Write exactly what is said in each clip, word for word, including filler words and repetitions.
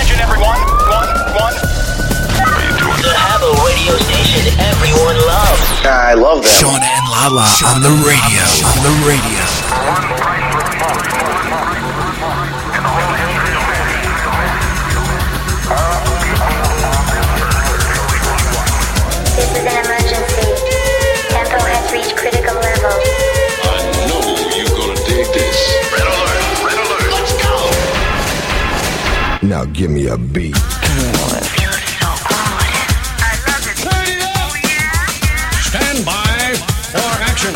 attention, everyone. One, one. The Habbo radio station everyone loves. I love that. Shauna and Lala on the radio. On the radio. This is an emergency. Tempo has reached critical level. I know you're gonna dig this. Red alert, red alert. Let's go. Now give me a beat. Stand by for action.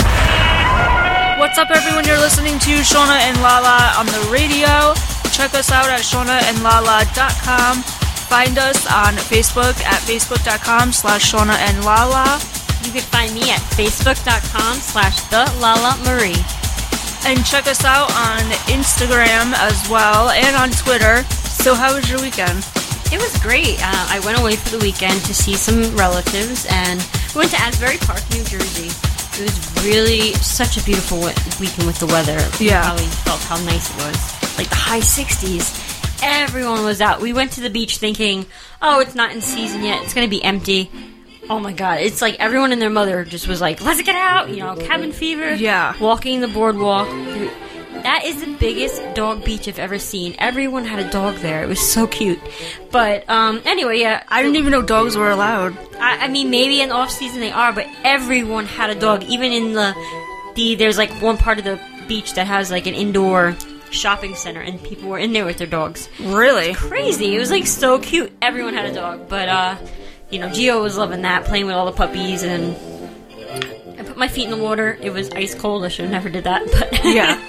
What's up, everyone? You're listening to Shauna and Lala on the radio. Check us out at shauna and lala dot com. Find us on Facebook at facebook.com slash Shauna and Lala. You can find me at facebook.com slash the Lala Marie. And check us out on Instagram as well and on Twitter. So how was your weekend? It was great. Uh, I went away for the weekend to see some relatives, and we went to Asbury Park, New Jersey. It was really such a beautiful weekend with the weather. Yeah. You probably felt how nice it was. Like the high sixties. Everyone was out. We went to the beach thinking, oh, it's not in season yet. It's going to be empty. Oh my God. It's like everyone and their mother just was like, let's get out. You know, cabin fever. Yeah. Walking the boardwalk. Dude, that is the biggest dog beach I've ever seen. Everyone had a dog there. It was so cute. But um, anyway, yeah. I didn't even know dogs were allowed. I, I mean, maybe in off season they are, but everyone had a dog. Even in the, the there's like one part of the beach that has like an indoor shopping center, and people were in there with their dogs. Really? Crazy. It was like so cute. Everyone had a dog. But, uh, you know, Gio was loving that, playing with all the puppies, and I put my feet in the water. It was ice cold. I should have never did that, but yeah.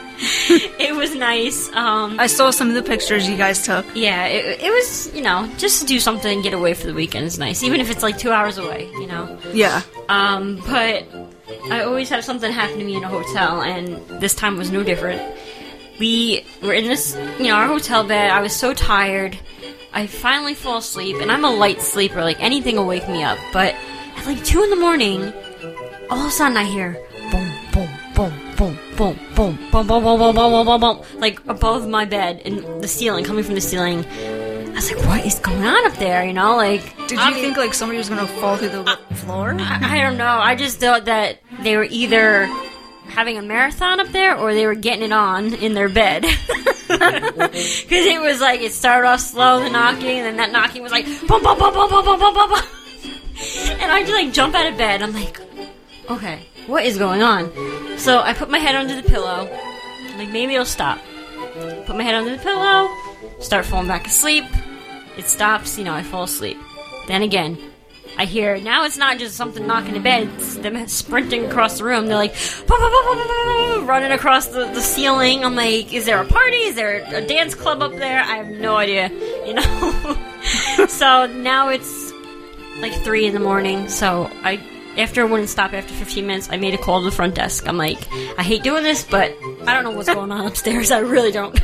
It was nice. Um, I saw some of the pictures you guys took. Yeah, it, it was, you know, just to do something and get away for the weekend is nice, even if it's like two hours away, you know. Yeah. Um, but I always have something happen to me in a hotel, and this time was no different. We were in this, you know, our hotel bed. I was so tired. I finally fall asleep, and I'm a light sleeper. Like, anything will wake me up. But at like two in the morning, all of a sudden I hear boom, boom, boom, boom, boom, boom, boom, boom, boom, boom, boom, boom, boom, boom, like above my bed and the ceiling, coming from the ceiling. I was like, what is going on up there? You know, like. Did you think like somebody was gonna fall through the floor? I, I don't know. I just thought that they were either having a marathon up there or they were getting it on in their bed. Because it was like, it started off slow, the knocking, and then that knocking was like, boom, boom, boom, boom, boom, boom, boom, boom, boom. And I just like jump out of bed. I'm like, okay, what is going on? So I put my head under the pillow. I'm like, maybe it'll stop. Put my head under the pillow, start falling back asleep. It stops, you know, I fall asleep. Then again, I hear, now it's not just something knocking the bed, it's them sprinting across the room. They're like, boom, boom, boom, boom, boom, boom, running across the, the ceiling. I'm like, is there a party? Is there a dance club up there? I have no idea, you know? So now it's like three in the morning, so I, after it wouldn't stop after fifteen minutes, I made a call to the front desk. I'm like, I hate doing this, but I don't know what's going on upstairs. I really don't.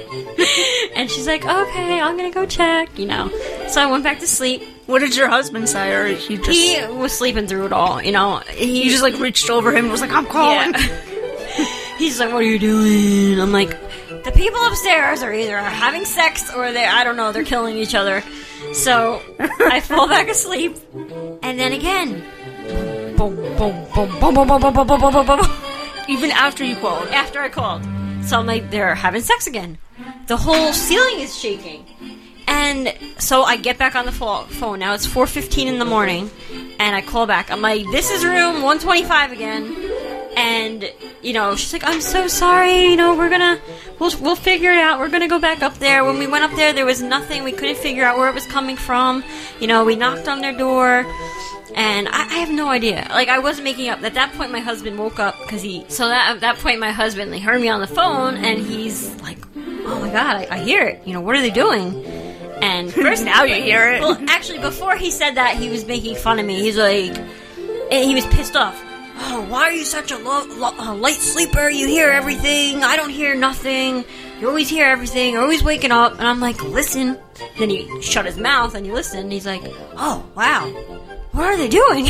And she's like, okay, I'm gonna go check, you know. So I went back to sleep. What did your husband say, or he just... He was sleeping through it all, you know. He you just, like, reached over him and was like, I'm calling. Yeah. He's like, what are you doing? I'm like, the people upstairs are either having sex or they, I don't know, they're killing each other. So I fall back asleep, and then again, boom, boom, boom, boom, boom, boom, boom, boom, boom, boom, boom, boom. Even after you called? After I called. So I'm like, they're having sex again. The whole ceiling is shaking. And so I get back on the phone. Now it's four fifteen in the morning, and I call back. I'm like, this is room one twenty-five again. And, you know, she's like, I'm so sorry, you know, we're gonna, we'll, we'll figure it out. We're gonna go back up there. When we went up there, there was nothing. We couldn't figure out where it was coming from. You know, we knocked on their door, and I, I have no idea. Like, I wasn't making up. At that point, my husband woke up, because he, so that, at that point, my husband, like, heard me on the phone, and he's like, oh my God, I, I hear it. You know, what are they doing? And first, now you hear it. Well, actually, before he said that, he was making fun of me. He's like, and he was pissed off. Oh, why are you such a lo- lo- uh, light sleeper? You hear everything. I don't hear nothing. You always hear everything. You're always waking up. And I'm like, listen. Then he shut his mouth and he listened. And he's like, oh, wow. What are they doing?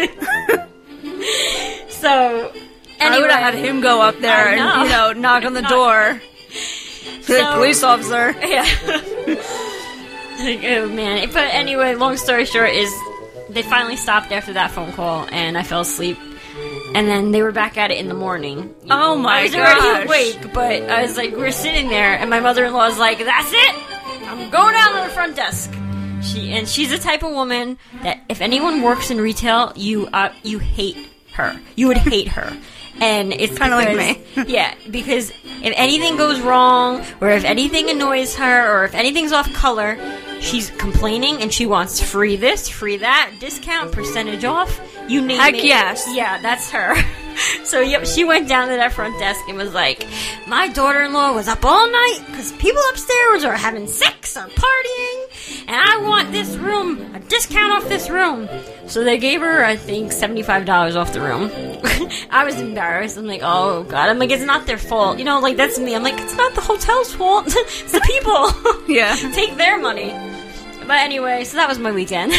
So, anyway. I would have had him go up there and, you know, knock on the door. So, police officer. Yeah. Like, oh man. But anyway, long story short is they finally stopped after that phone call, and I fell asleep. And then they were back at it in the morning. Oh my I was gosh. already awake, but I was like, we we're sitting there, and my mother-in-law was like, "That's it. I'm going down to the front desk." She and she's the type of woman that if anyone works in retail, you uh, you hate her. You would hate her. And it's Kinda like because- yeah, because if anything goes wrong, or if anything annoys her, or if anything's off color, she's complaining and she wants free this, free that, discount, percentage off, you name Heck it. yes. Yeah, that's her. So, yep, she went down to that front desk and was like, my daughter-in-law was up all night because people upstairs are having sex or partying, and I want this room, a discount off this room. So they gave her, I think, seventy-five dollars off the room. I was embarrassed. I'm like, oh, God. I'm like, it's not their fault. You know, like, that's me. I'm like, it's not the hotel's fault. It's the people. Yeah. Take their money. But anyway, so that was my weekend.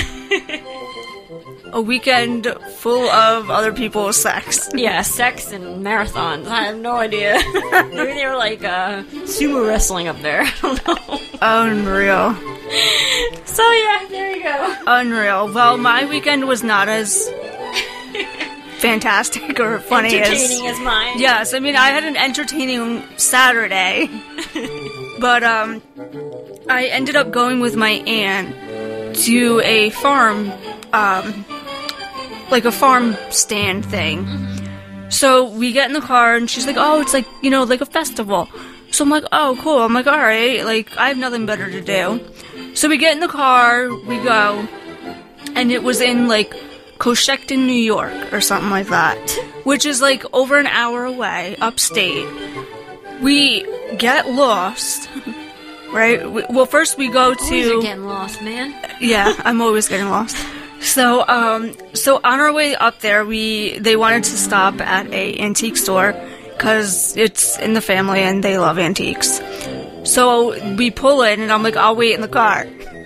A weekend full of other people's sex. Yeah, sex and marathons. I have no idea. Maybe they were like uh, sumo wrestling up there. I don't know. Unreal. So yeah, there you go. Unreal. Well, my weekend was not as fantastic or funny Entertaining as... as mine. Yes, I mean, I had an entertaining Saturday. But, um, I ended up going with my aunt to a farm, um, like a farm stand thing. Mm-hmm. So we get in the car and she's like, oh, it's like, you know, like a festival. So I'm like, oh, cool. I'm like, alright, like, I have nothing better to do. So we get in the car, we go, and it was in, like, Coshocton, New York, or something like that, which is, like, over an hour away, upstate. We get lost, right? We, well, first we go to... Always are getting lost, man. Yeah, I'm always getting lost. So, um, so on our way up there, we they wanted to stop at a antique store because it's in the family and they love antiques. So we pull in, and I'm like, I'll wait in the car.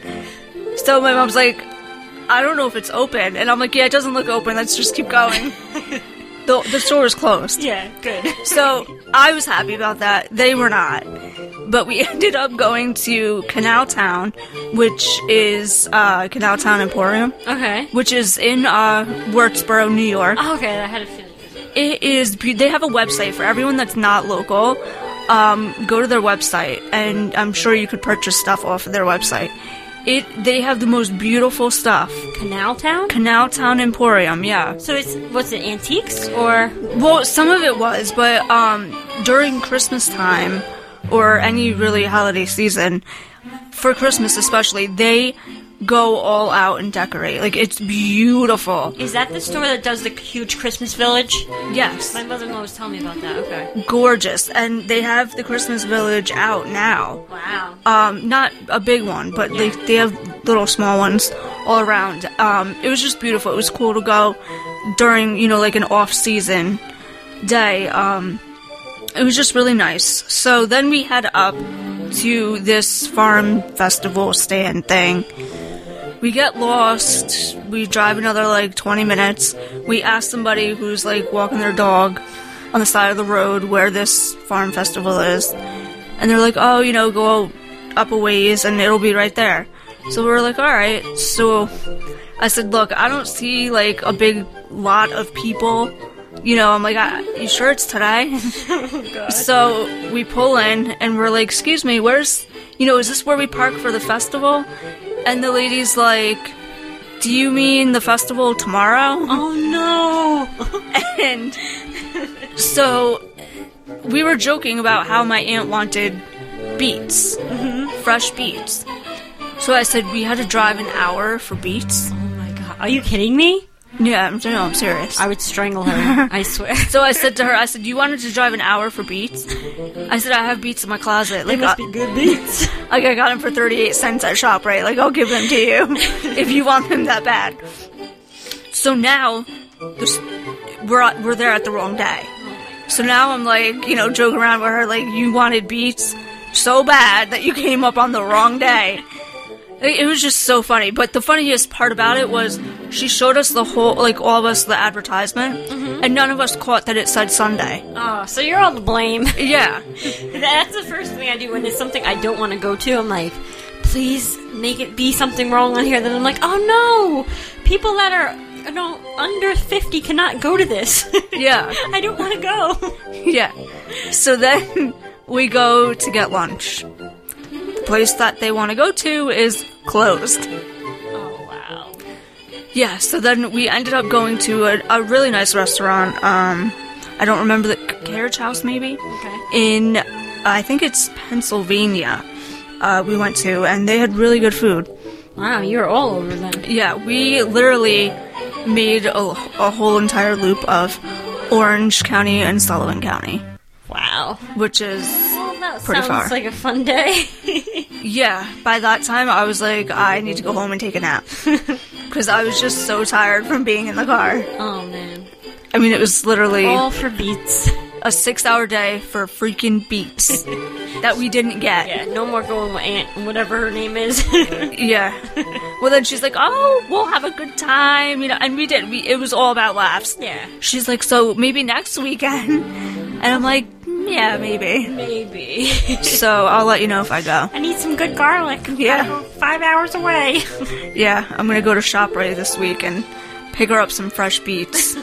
So my mom's like, I don't know if it's open, and I'm like, yeah, it doesn't look open. Let's just keep going. the The store is closed. Yeah, good. So I was happy about that. They were not. But we ended up going to Canal Town, which is uh, Canal Town Emporium, Okay. which is in uh, Wurtsboro, New York. Oh, okay, I had a feeling. It is. be- They have a website for everyone that's not local. Um, go to their website, and I'm sure you could purchase stuff off of their website. It. They have the most beautiful stuff. Canal Town? Canal Town Emporium, yeah. So it's, what's it, antiques, or? Well, some of it was, but um, during Christmas time, or any really holiday season, for Christmas especially, they go all out and decorate. Like, it's beautiful. Is that the store that does the huge Christmas village? Yes. My mother-in-law was telling me about that, okay. Gorgeous. And they have the Christmas village out now. Wow. Um, not a big one, but they, they have little small ones all around. Um, it was just beautiful. It was cool to go during, you know, like an off-season day. Um, it was just really nice. So then we head up to this farm festival stand thing. We get lost. We drive another, like, twenty minutes. We ask somebody who's, like, walking their dog on the side of the road where this farm festival is. And they're like, oh, you know, go up a ways and it'll be right there. So we're like, alright. So I said, look, I don't see, like, a big lot of people. You know, I'm like, I, you sure it's today? Oh, God. So we pull in and we're like, excuse me, where's, you know, is this where we park for the festival? And the lady's like, do you mean the festival tomorrow? Oh, no. And so we were joking about how my aunt wanted beets, mm-hmm. fresh beets. So I said we had to drive an hour for beets. Oh, my God. Are you kidding me? Yeah, I'm, no, I'm serious. I would strangle her. I swear. So I said to her, I said, you wanted to drive an hour for beets? I said, I have beets in my closet. They Like, must I, be good beats. like I got them for thirty-eight cents at ShopRite. Like, I'll give them to you if you want them that bad. So now, there's- we're at- we're there at the wrong day. So now I'm like, you know, joking around with her, like, you wanted beets so bad that you came up on the wrong day. It was just so funny. But the funniest part about it was she showed us the whole, like, all of us the advertisement, mm-hmm. and none of us caught that it said Sunday. Oh, so you're all to blame. Yeah. That's the first thing I do when there's something I don't want to go to. I'm like, please make it be something wrong on here. Then I'm like, oh no, people that are you know under fifty cannot go to this. Yeah. I don't want to go. Yeah. So then we go to get lunch. The place that they want to go to is closed. Oh wow. Yeah, so then we ended up going to a, a really nice restaurant. Um, I don't remember the Carriage House, maybe? Okay. In, I think it's Pennsylvania, uh, we went to, and they had really good food. Wow, you were all over then. Yeah, we literally made a, a whole entire loop of Orange County and Sullivan County, Wow. which is Well, that pretty sounds far. like a fun day. Yeah, by that time I was like, I need to go home and take a nap. Because I was just so tired from being in the car. Oh man. I mean, it was literally All for beats. a six hour day for freaking beats that we didn't get. Yeah, no more going with Aunt, whatever her name is. Yeah. Well, then she's like, oh, we'll have a good time, you know, and we did. We, it was all about laughs. Yeah. She's like, so maybe next weekend? And I'm like, yeah, maybe. Maybe. So I'll let you know if I go. I need some good garlic. Yeah. I go five hours away. Yeah, I'm gonna go to ShopRite this week and pick her up some fresh beets.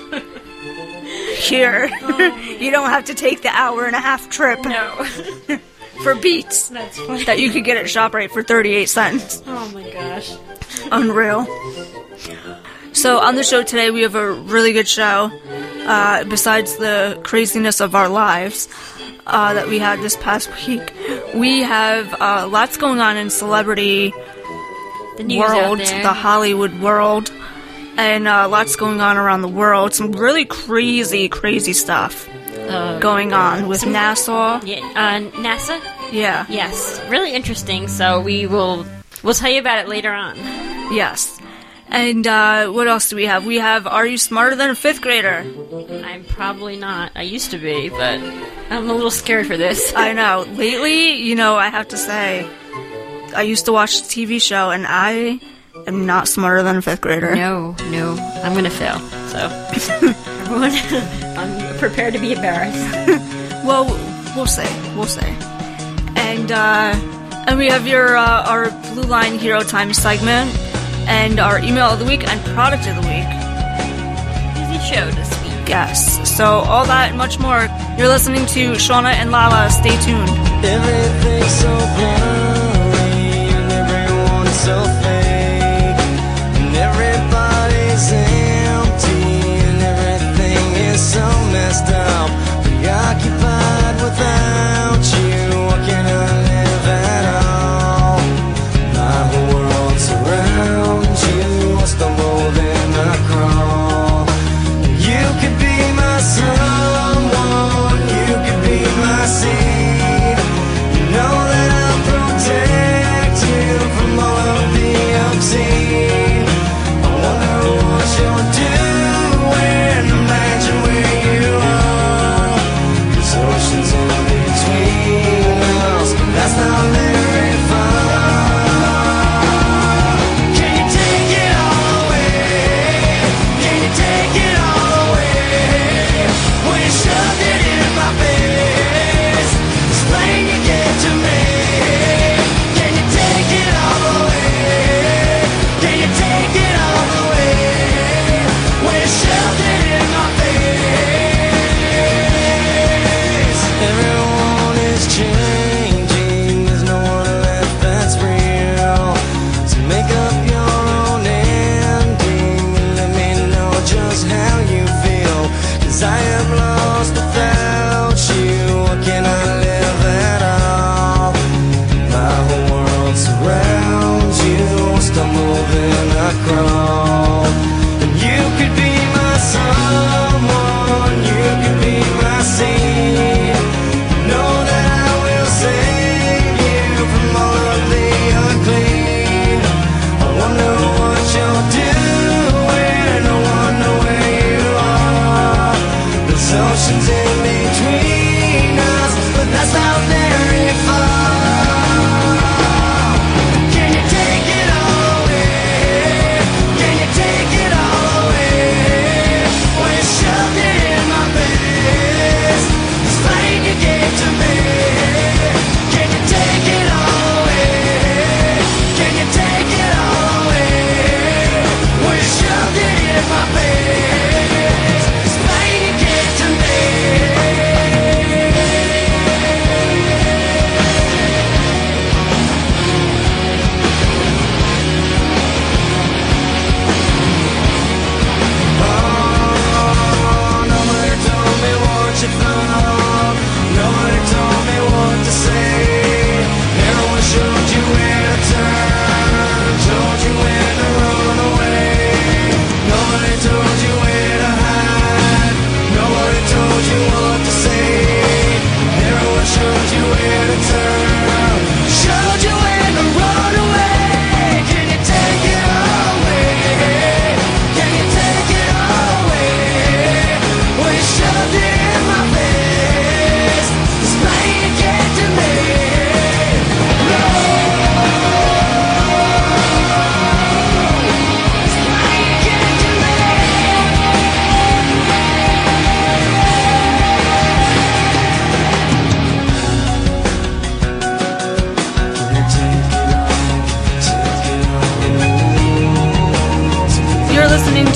Here. You don't have to take the hour and a half trip No. for beets That's funny. that you could get at ShopRite for thirty-eight cents. Oh my gosh. Unreal. So on the show today, we have a really good show. Uh, besides the craziness of our lives uh, that we had this past week, we have uh, lots going on in celebrity The news world, out there. the Hollywood world, and uh, lots going on around the world. Some really crazy, crazy stuff Uh, going on with NASA. yeah, uh, NASA? Yeah. Yes. Really interesting, so we will we'll tell you about it later on. Yes. And uh, what else do we have? We have Are You Smarter Than a Fifth Grader? I'm probably not. I used to be, but I'm a little scared for this. I know. Lately, you know, I have to say, I used to watch the T V show, and I am not smarter than a fifth grader. No, no, I'm gonna fail. So, everyone, I'm prepared to be embarrassed. Well, we'll see. We'll see. And uh, and we have your uh, our Blue Line Hero Time segment, and our email of the week and product of the week. Busy show this week. Yes. So all that and much more. You're listening to Shauna and Lala. Stay tuned. Everything's so blurry and everyone's so fake, and everybody's empty and everything is so messed up, preoccupied without you. What can I live at all? My whole world surrounds you. I stumble then I crawl. You could be my someone, you could be my seed. You know that I'm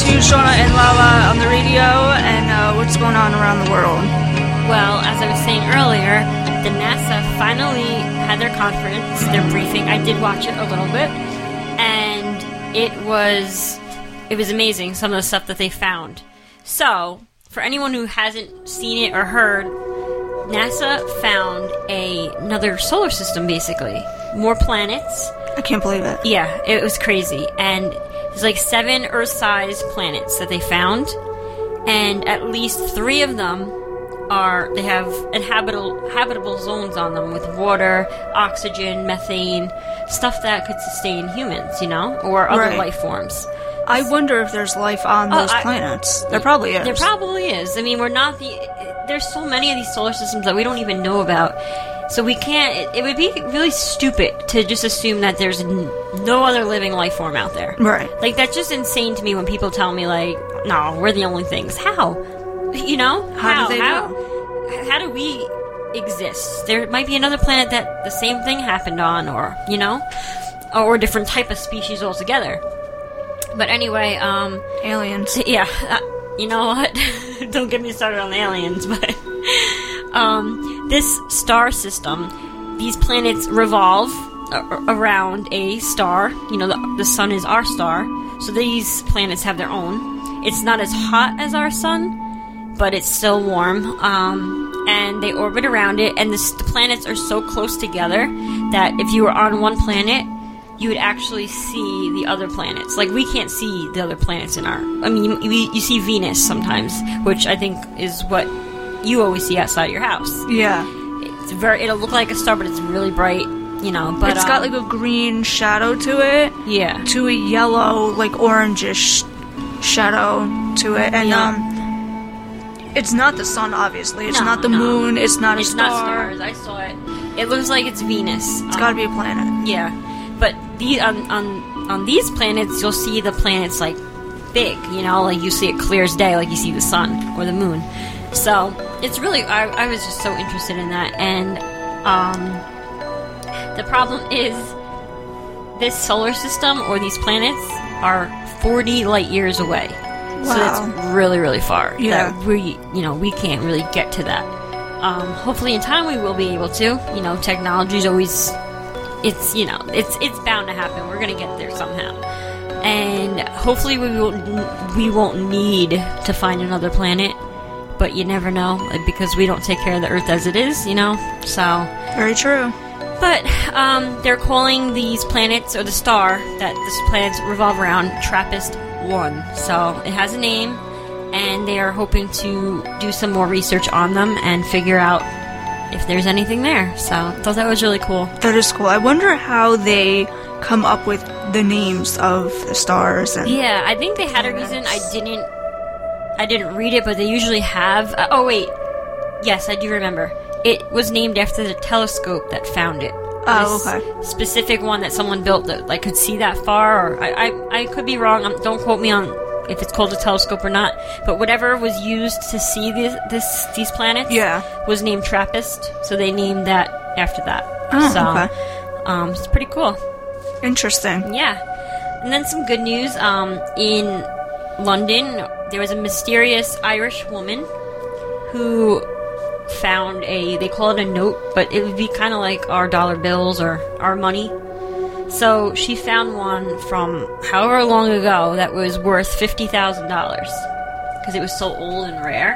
to Shauna and Lala on the radio, and uh, what's going on around the world? Well, as I was saying earlier, the NASA finally had their conference, their briefing. I did watch it a little bit, and it was it was amazing, some of the stuff that they found. So, for anyone who hasn't seen it or heard, NASA found a, another solar system, basically. More planets. I can't believe it. Yeah, it was crazy. And there's like seven Earth-sized planets that they found, and at least three of them are, they have inhabitable, habitable zones on them with water, oxygen, methane, stuff that could sustain humans, you know, or other Right. life forms. I wonder if there's life on Oh, those I- planets. There probably is. There probably is. I mean, we're not the... There's so many of these solar systems that we don't even know about. So we can't... It, it would be really stupid to just assume that there's n- no other living life form out there. Right. Like, that's just insane to me when people tell me, like, no, we're the only things. How? You know? How do they how, know? How do we exist? There might be another planet that the same thing happened on, or, you know? Or a different type of species altogether. But anyway, um... Aliens. Yeah, uh, you know what? Don't get me started on aliens, but um, this star system, these planets revolve a- around a star. You know, the, the sun is our star, so these planets have their own. It's not as hot as our sun, but it's still warm. Um, and they orbit around it, and this, the planets are so close together that if you were on one planet, you would actually see the other planets. Like, we can't see the other planets in our... I mean, you, you, you see Venus sometimes, which I think is what you always see outside your house. Yeah. It's very... It'll look like a star, but it's really bright, you know, but... It's got um, like a green shadow to it. Yeah. To a yellow, like orangish shadow to it. And, Yeah. um... it's not the sun, obviously. It's No, not the no. moon. It's not a It's star. not stars. I saw it. It looks like it's Venus. It's gotta be a planet. Yeah, but the on on on these planets, you'll see the planets like big. You know, like you see it clear as day, like you see the sun or the moon. So it's really, I, I was just so interested in that, and um, the problem is this solar system or these planets are forty light years away. So Wow. that's really really far. Yeah. That we you know we can't really get to that. Um, hopefully in time we will be able to. You know, technology's always, it's, you know, it's it's bound to happen. We're gonna get there somehow. And hopefully we won't, we won't need to find another planet. But you never know, because we don't take care of the Earth as it is, you know? So... Very true. But um, they're calling these planets, or the star that these planets revolve around, TRAPPIST one. So it has a name, and they are hoping to do some more research on them and figure out if there's anything there. So I thought that was really cool. That is cool. I wonder how they come up with the names of the stars. And Yeah, I think they had a reason. I didn't I didn't read it, but they usually have. Uh, oh, wait. Yes, I do remember. It was named after the telescope that found it. Oh, This okay. specific one that someone built that like could see that far. Or I, I, I could be wrong. Um, don't quote me on if it's called a telescope or not. But whatever was used to see this, this these planets Yeah. was named TRAPPIST. So they named that after that. Oh, so, okay. um, it's pretty cool. Interesting. Yeah. And then some good news. Um, in London, there was a mysterious Irish woman who found a, they call it a note, but it would be kind of like our dollar bills or our money. So she found one from however long ago that was worth fifty thousand dollars because it was so old and rare.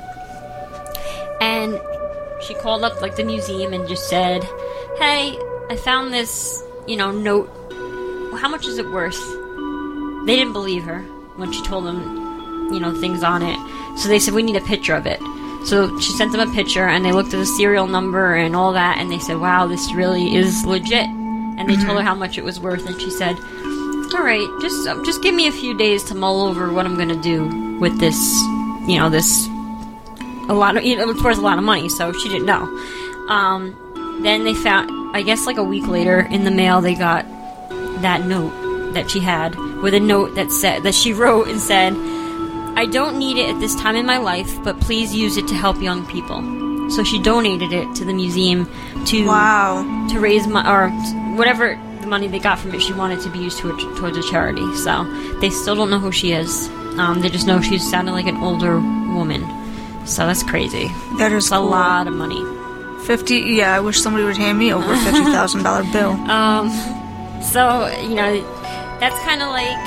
And she called up like the museum and just said, "Hey, I found this, you know, note. How much is it worth?" They didn't believe her when she told them, you know, things on it. So they said, "We need a picture of it." So she sent them a picture, and they looked at the serial number and all that, and they said, "Wow, this really is legit." And they told her how much it was worth, and she said, "All right, just um, just give me a few days to mull over what I'm gonna do with this, you know, this a lot of, you know, it's worth a lot of money." So she didn't know. Um, then they found, I guess, like a week later in the mail, they got that note that she had with a note that said that she wrote and said, "I don't need it at this time in my life, but please use it to help young people." So she donated it to the museum to Wow. to raise money, or whatever the money they got from it, she wanted to be used to, towards a charity. So they still don't know who she is. Um, they just know she sounded like an older woman. So that's crazy. That is It's a cool. lot of money. Fifty. Yeah, I wish somebody would hand me over a fifty thousand dollar bill. Um, so, you know, that's kind of like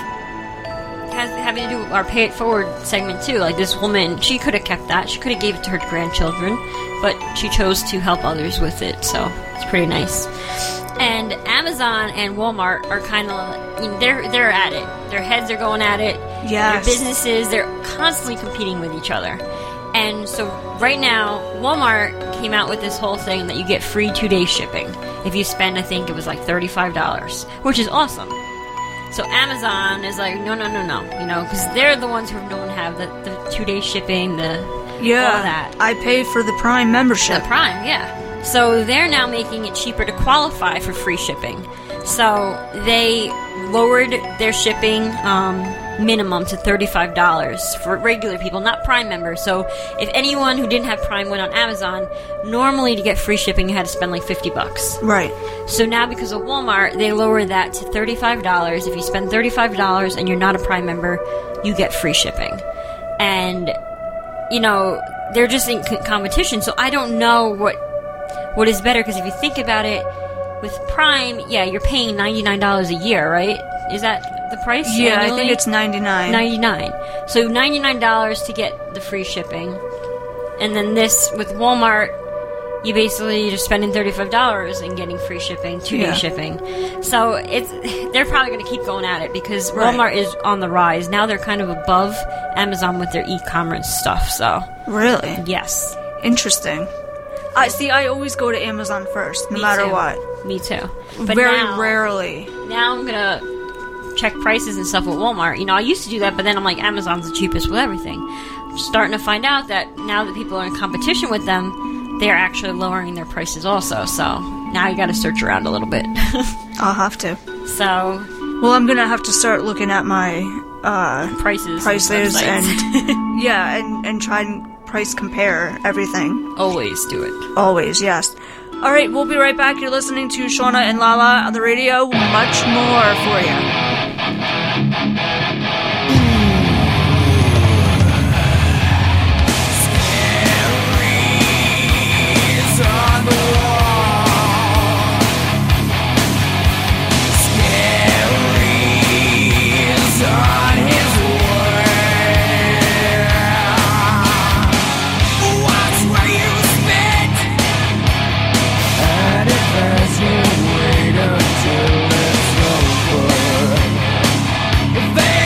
has having to do with our Pay It Forward segment too. Like this woman, she could have kept that. She could have gave it to her grandchildren, but she chose to help others with it. So it's pretty nice. And Amazon and Walmart are kind of, you know, they're they're at it. Their heads are going at it. Yes. Their businesses, they're constantly competing with each other. And so right now, Walmart came out with this whole thing that you get free two-day shipping if you spend, I think it was like thirty-five dollars, which is awesome. So Amazon is like, no, no, no, no, you know, because they're the ones who don't have the, the two-day shipping, the Yeah, all that. I pay for the Prime membership. The Prime, yeah. So they're now making it cheaper to qualify for free shipping. So they lowered their shipping um, minimum to thirty-five dollars for regular people, not Prime members. So if anyone who didn't have Prime went on Amazon, normally to get free shipping you had to spend like fifty bucks. Right. So now because of Walmart, they lowered that to thirty-five dollars. If you spend thirty-five dollars and you're not a Prime member, you get free shipping. And, you know, they're just in c- competition, so I don't know what what is better, because if you think about it, with Prime, yeah, you're paying ninety-nine dollars a year, right? Is that the price? Yeah, I annually? think it's ninety-nine. ninety-nine. So ninety-nine dollars to get the free shipping. And then this, with Walmart, you basically you're just spending thirty-five dollars and getting free shipping, two-day Yeah. shipping. So it's they're probably going to keep going at it because Right. Walmart is on the rise. Now they're kind of above Amazon with their e-commerce stuff. So, Really? yes. Interesting. I see. I always go to Amazon first, no Me matter too. what. Me too. But Very now, rarely. Now I'm gonna check prices and stuff at Walmart. You know, I used to do that, but then I'm like, Amazon's the cheapest with everything. I'm starting to find out that now that people are in competition with them, they're actually lowering their prices also. So now you got to search around a little bit. I'll have to. So Well, I'm gonna have to start looking at my uh, prices, prices websites. and yeah, and and try and price compare everything. always do it. Always, yes. All right, we'll be right back. You're listening to Shauna and Lala on the radio. Much more for you. Wait until it's over. If they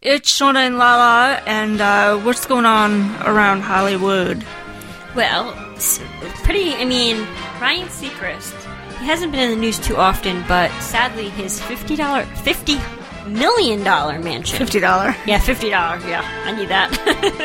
It's Shauna and Lala, and uh, what's going on around Hollywood? Well, it's pretty, I mean, Ryan Seacrest, he hasn't been in the news too often, but sadly his fifty dollars, fifty million dollars mansion. fifty dollars. Yeah, fifty dollars, yeah, I need that.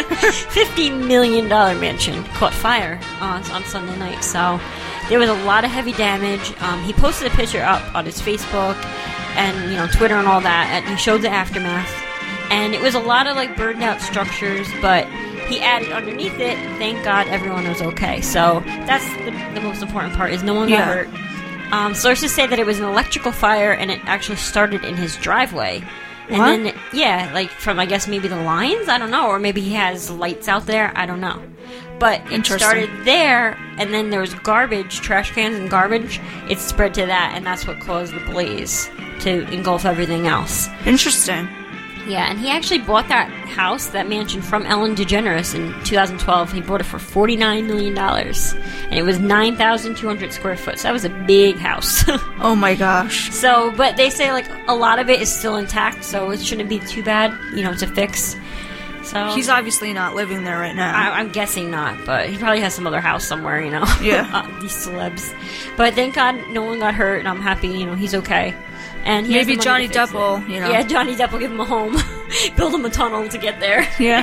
fifty million dollars mansion caught fire on, on Sunday night, so there was a lot of heavy damage. Um, he posted a picture up on his Facebook and, you know, Twitter and all that, and he showed the aftermath. And it was a lot of, like, burned out structures, but he added underneath it, thank God everyone was okay. So that's the, the most important part, is no one got Yeah. hurt. Um, sources say that it was an electrical fire, and it actually started in his driveway. And What? then, yeah, like, from, I guess, maybe the lines? I don't know. Or maybe he has lights out there. I don't know. But it Interesting. started there, and then there was garbage, trash cans and garbage. It spread to that, and that's what caused the blaze to engulf everything else. Interesting. Yeah, and he actually bought that house, that mansion, from Ellen DeGeneres in two thousand twelve. He bought it for forty-nine million dollars. And it was nine thousand two hundred square foot, so that was a big house. Oh my gosh. So, but they say, like, a lot of it is still intact, so it shouldn't be too bad, you know, to fix. So He's obviously not living there right now. I, I'm guessing not, but he probably has some other house somewhere, you know. Yeah. uh, these celebs. But thank God no one got hurt, and I'm happy, you know, he's okay. And he has Maybe the money Johnny to fix Depp will, it. you know. Yeah, Johnny Depp will give him a home, build him a tunnel to get there. Yeah.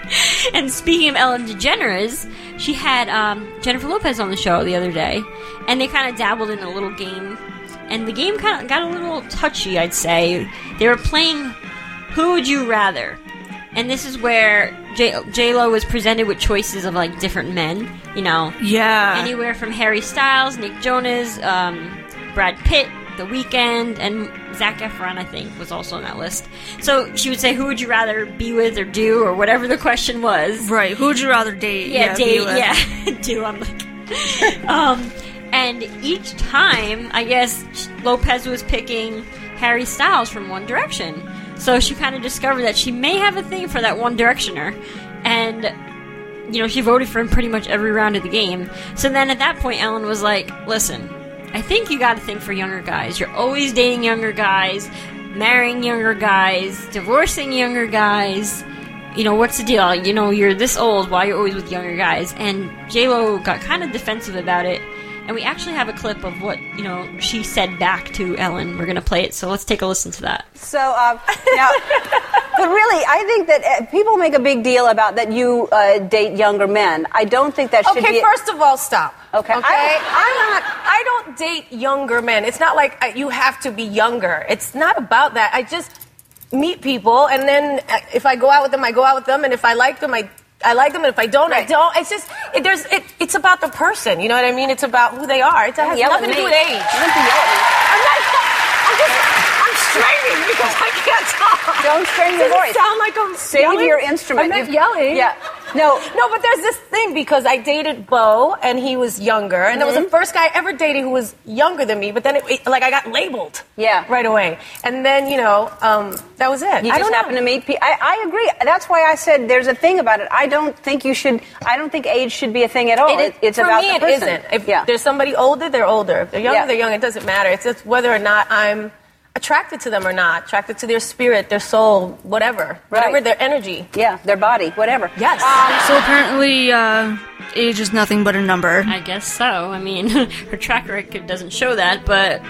And speaking of Ellen DeGeneres, she had um, Jennifer Lopez on the show the other day, and they kind of dabbled in a little game, and the game kind of got a little touchy, I'd say. They were playing Who Would You Rather? And this is where J- J-Lo was presented with choices of, like, different men, you know. Yeah. Anywhere from Harry Styles, Nick Jonas, um, Brad Pitt, The Weeknd, and Zac Efron, I think, was also on that list. So she would say, who would you rather be with or do, or whatever the question was. Right. Who would you rather date? Yeah, be date, with? yeah, do, I'm like... um, and each time, I guess, Lopez was picking Harry Styles from One Direction. So she kind of discovered that she may have a thing for that One Directioner. And, you know, she voted for him pretty much every round of the game. So then at that point, Ellen was like, listen, I think you got a thing for younger guys. You're always dating younger guys, marrying younger guys, divorcing younger guys. You know, what's the deal? You know, you're this old, why are you always with younger guys? And J-Lo got kind of defensive about it. And we actually have a clip of what, you know, she said back to Ellen. We're going to play it, so let's take a listen to that. So, uh, now, but really, I think that uh, people make a big deal about that you uh, date younger men. I don't think that should Okay, be... first of all, stop. Okay. Okay? I, I'm not, I don't date younger men. It's not like uh, you have to be younger. It's not about that. I just meet people, and then uh, if I go out with them, I go out with them, and if I like them, I... I like them, and if I don't, Right. I don't. It's just, it, there's, it, it's about the person. You know what I mean? It's about who they are. It has Yell at nothing to me. do with age. You don't have to yell at me. I'm not, I'm just, I'm straining because I can't talk. Don't strain your Does it voice. sound like I'm Save yelling? your instrument. I'm not You- yelling. Yeah. No. No, but there's this thing because I dated Bo and he was younger, and that was the first guy I ever dated who was younger than me. But then, it, it- like, I got labeled. Yeah. Right away, and then you know, um, that was it. You I just don't happen know. to meet people. I, I agree. That's why I said there's a thing about it. I don't think you should. I don't think age should be a thing at all. It is, it's for about me, the it person. isn't. If yeah. there's somebody older, they're older. If they're younger, Yeah. they're young. It doesn't matter. It's just whether or not I'm attracted to them or not. Attracted to their spirit, their soul, whatever, whatever Right. their energy. Yeah, their body, whatever. Yes. So apparently, uh, age is nothing but a number. I guess so. I mean, her track record doesn't show that, but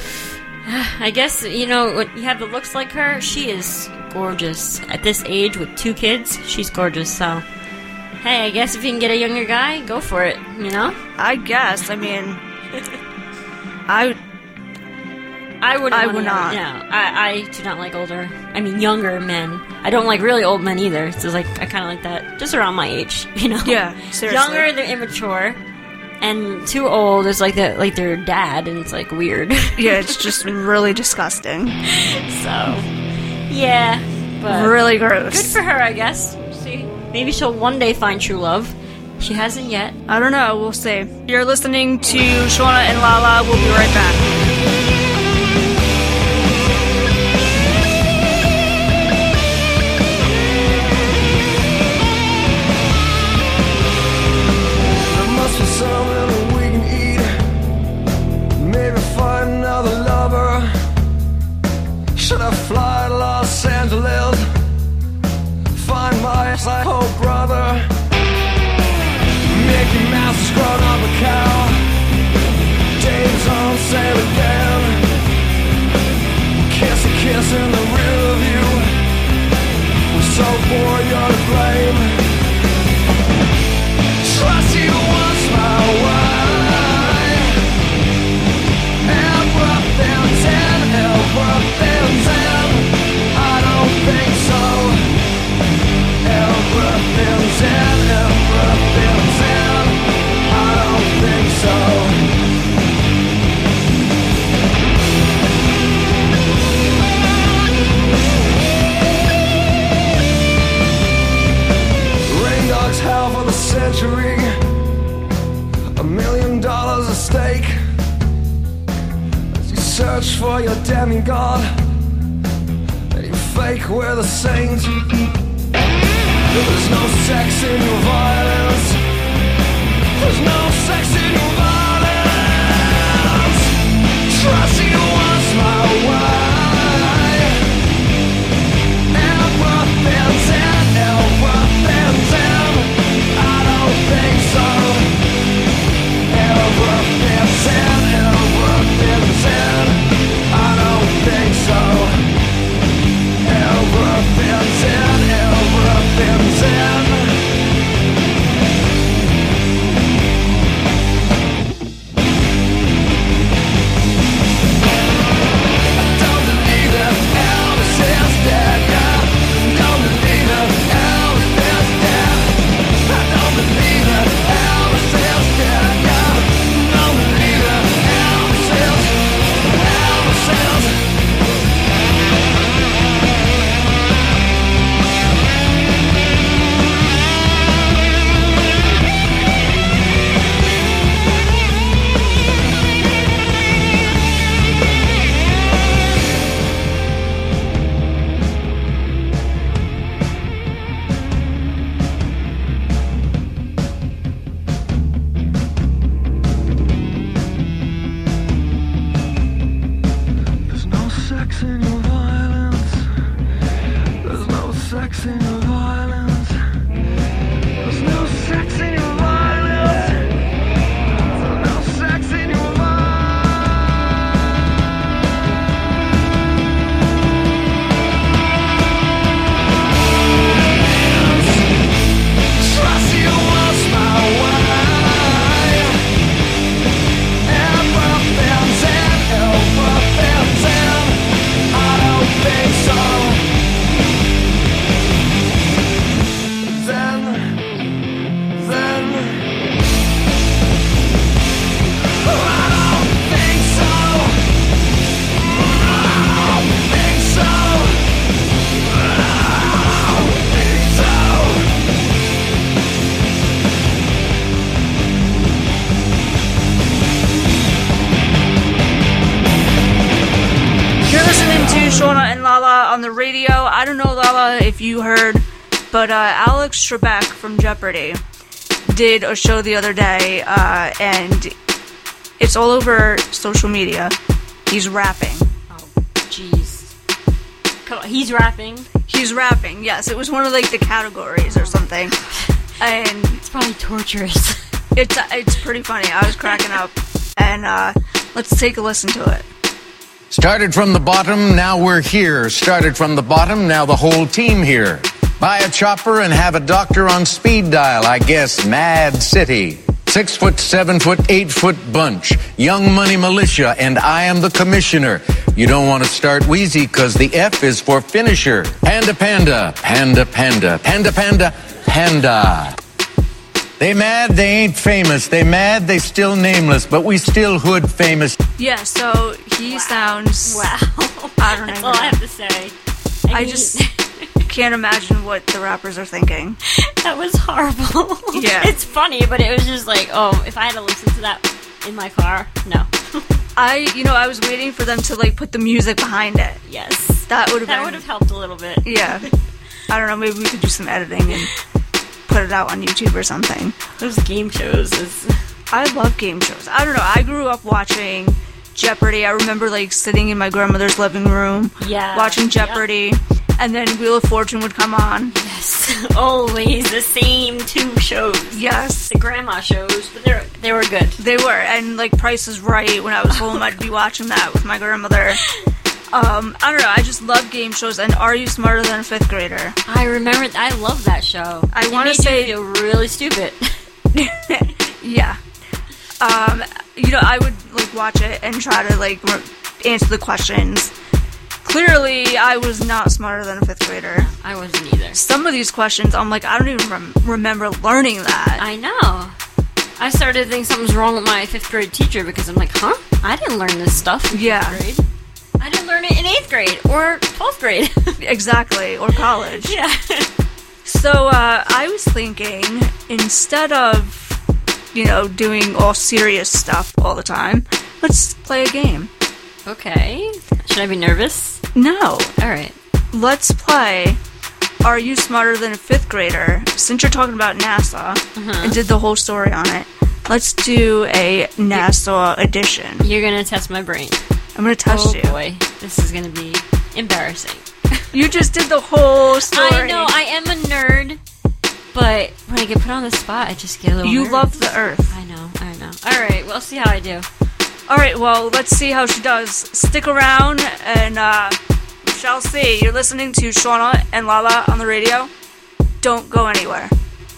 I guess, you know, when you have the looks like her, she is gorgeous. At this age, with two kids, she's gorgeous, so... Hey, I guess if you can get a younger guy, go for it, you know? I guess. I mean, I I wouldn't I wanna- would not. No, I, I do not like older, I mean, younger men. I don't like really old men either, so like, I kind of like that, just around my age, you know? Yeah, seriously. Younger, they're immature, and too old is like the, like their dad, and it's like weird. yeah, it's just really disgusting. So, yeah, but Really good gross. for her, I guess. See, maybe she'll one day find true love. She hasn't yet. I don't know. We'll see. You're listening to Shauna and Lala. We'll be right back. There must be something that we can eat. Maybe find another lover. Should I fly to Los Angeles? flash like, oh brother, Mickey Mouse has grown up a cow. Dave's on sale again. Kiss a kiss in the rear view. We're so poor, you're to blame. Trust you once, my wife. Everything's in, everything's in. I don't think so. Everything's in, everything's in. I don't think so. Rain Dog's hell for the century. A million dollars at stake. As you search for your demigod, and you fake we're the saint. There's no sex in your violence. There's no sex in your violence. Trust you once, my wife. Everything's in, everything's in. I don't think so. Everything's in, everything's in. I don't think so. Everything's in, everything's in. Don't believe that Elvis is dead, yeah. Don't believe that Elvis is dead. I don't believe that Elvis is dead, yeah. Don't believe that Elvis is, Elvis is. There's no sex in your violence. There's no sex in your violence. There's no sex in your violence. There's no sex in your violence. Trust you once, my wife. Everything's in, everything's in. I don't think so. Then, then, I don't think so. I don't think so. I don't think so. You're listening to Shauna and Lala on the radio. I don't know, Lala, if you heard, but uh, Alex Trebek from Jeopardy did a show the other day, uh, and it's all over social media. He's rapping. Oh, jeez. Come on, he's rapping. He's rapping, yes. It was one of, like, the categories or something. And It's probably torturous. it's, uh, it's pretty funny. I was cracking up. And uh, let's take a listen to it. Started from the bottom, now we're here. Started from the bottom, now the whole team here. Buy a chopper and have a doctor on speed dial, I guess. Mad City. Six foot, seven foot, eight foot bunch. Young Money Militia, and I am the commissioner. You don't want to start wheezy, cause the F is for finisher. Panda, panda, panda, panda, panda, panda, panda. They mad, they ain't famous. They mad, they still nameless, but we still hood famous. Yeah, so he sounds... Wow. I don't That's even all know. I have to say. I mean, just can't imagine what the rappers are thinking. That was horrible. Yeah. It's funny, but it was just like, oh, if I had to listen to that in my car, no. I, you know, I was waiting for them to, like, put the music behind it. Yes. That would have That been... would have helped a little bit. Yeah. I don't know, maybe we could do some editing and put it out on YouTube or something. Those game shows is... I love game shows. I don't know, I grew up watching Jeopardy. I remember, like, sitting in my grandmother's living room, Yeah. watching Jeopardy, and then Wheel of Fortune would come on. Yes. always the same two shows. Yes. The grandma shows, but they they were good. They were, and like Price is Right, when I was home, I'd be watching that with my grandmother. Um, I don't know, I just love game shows, and Are You Smarter Than a Fifth Grader? I remember, I love that show. I It want to made you say... feel really stupid. Yeah. Um, you know, I would, like, watch it and try to, like, re- answer the questions. Clearly, I was not smarter than a fifth grader. I wasn't either. Some of these questions, I'm like, I don't even rem- remember learning that. I know. I started to think something's wrong with my fifth grade teacher because I'm like, huh? I didn't learn this stuff in Yeah. fifth grade. I didn't learn it in eighth grade or twelfth grade. Exactly, or college. Yeah. So, uh, I was thinking, instead of, you know, doing all serious stuff all the time, let's play a game. Okay. Should I be nervous? No. Alright. Let's play Are You Smarter Than a Fifth Grader? Since you're talking about NASA Uh-huh. and did the whole story on it, let's do a NASA edition. You're gonna test my brain. I'm gonna test oh, you. Oh boy. This is gonna be embarrassing. You just did the whole story. I know, I am a nerd, but when I get put on the spot, I just get a little You nervous. love the Earth. I know, I know. Alright, we'll see how I do. Alright, well, let's see how she does. Stick around, and uh, we shall see. You're listening to Shauna and Lala on the radio. Don't go anywhere.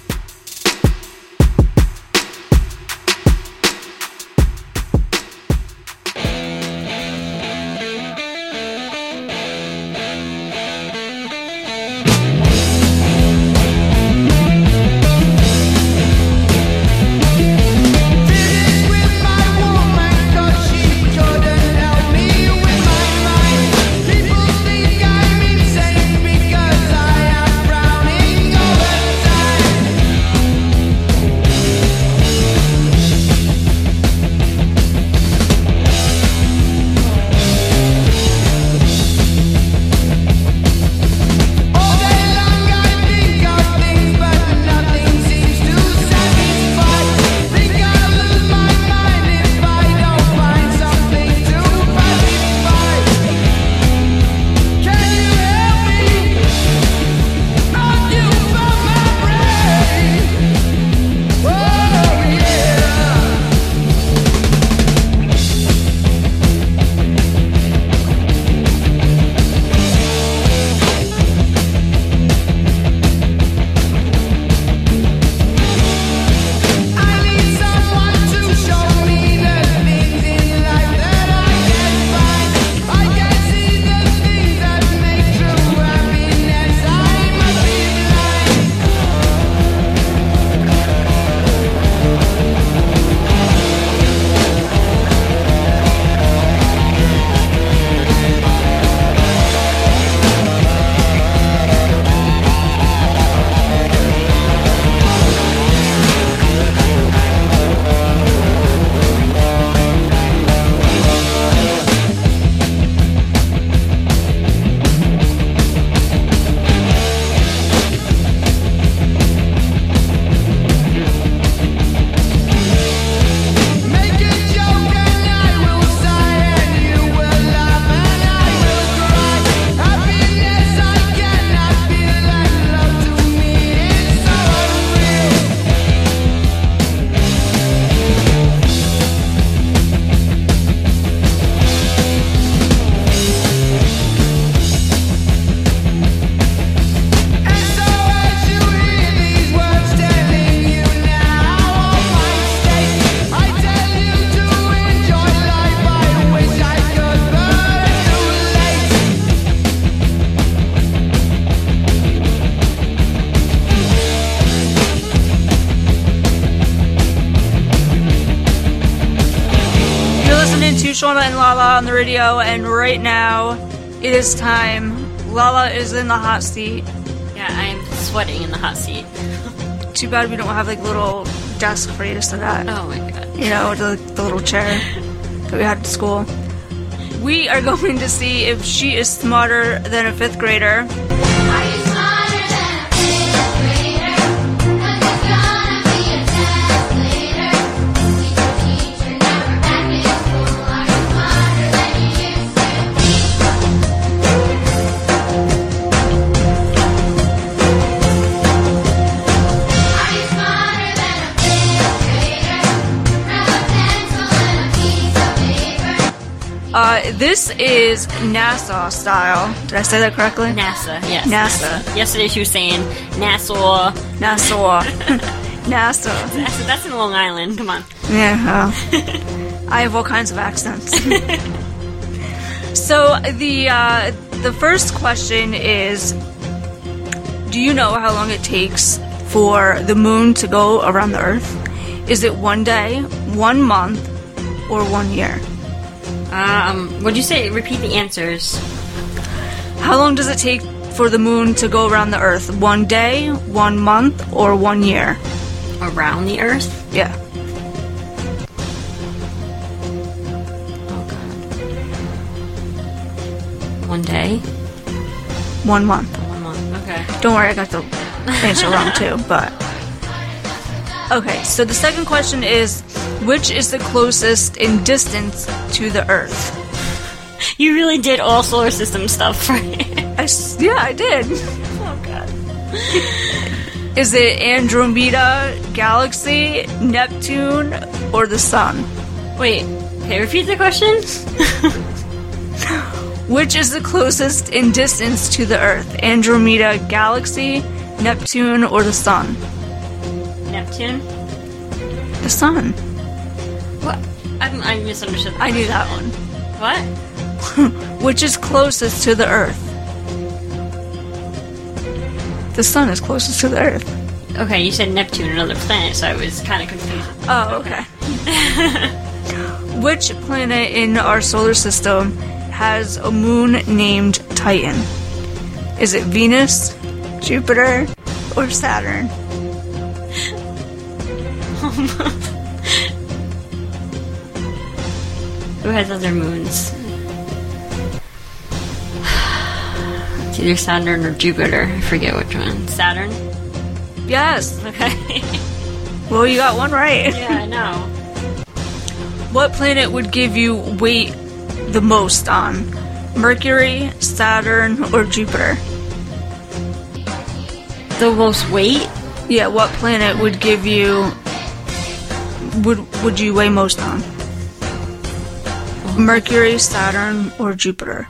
Shauna and Lala on the radio, and right now it is time. Lala is in the hot seat. Yeah, I am sweating in the hot seat. Too bad we don't have like a little desk for you to sit at. Oh my god. You know, the, the little chair that we had at school. We are going to see if she is smarter than a fifth grader. Uh, this is NASA style. Did I say that correctly? NASA, yes. NASA. Yesterday she was saying NASA. NASA. NASA. That's, that's in Long Island. Come on. Yeah, oh. I have all kinds of accents. So the uh, the first question is, do you know how long it takes for the moon to go around the Earth? Is it one day, one month, or one year? Um, what'd you say? Repeat the answers. How long does it take for the moon to go around the Earth? One day, one month, or one year? Around the Earth? Yeah. One day? One month. One month, okay. Don't worry, I got the answer wrong too, but... Okay, so the second question is, which is the closest in distance to the Earth? You really did all solar system stuff, right? I s- yeah, I did. Oh, God. Is it Andromeda Galaxy, Neptune, or the Sun? Wait, okay, repeat the question? Which is the closest in distance to the Earth? Andromeda Galaxy, Neptune, or the Sun? Neptune? The Sun. What? I, I misunderstood. I knew that one. What? Which is closest to the Earth? The Sun is closest to the Earth. Okay, you said Neptune, another planet, so I was kind of confused. Oh, okay. Which planet in our solar system has a moon named Titan? Is it Venus, Jupiter, or Saturn? Who has other moons? It's either Saturn or Jupiter. I forget which one. Saturn? Yes. Okay. Well, you got one right. Yeah, I know. What planet would give you weight the most on? Mercury, Saturn, or Jupiter? The most weight? Yeah, what planet would give you would would you weigh most on? Mercury, Saturn, or Jupiter?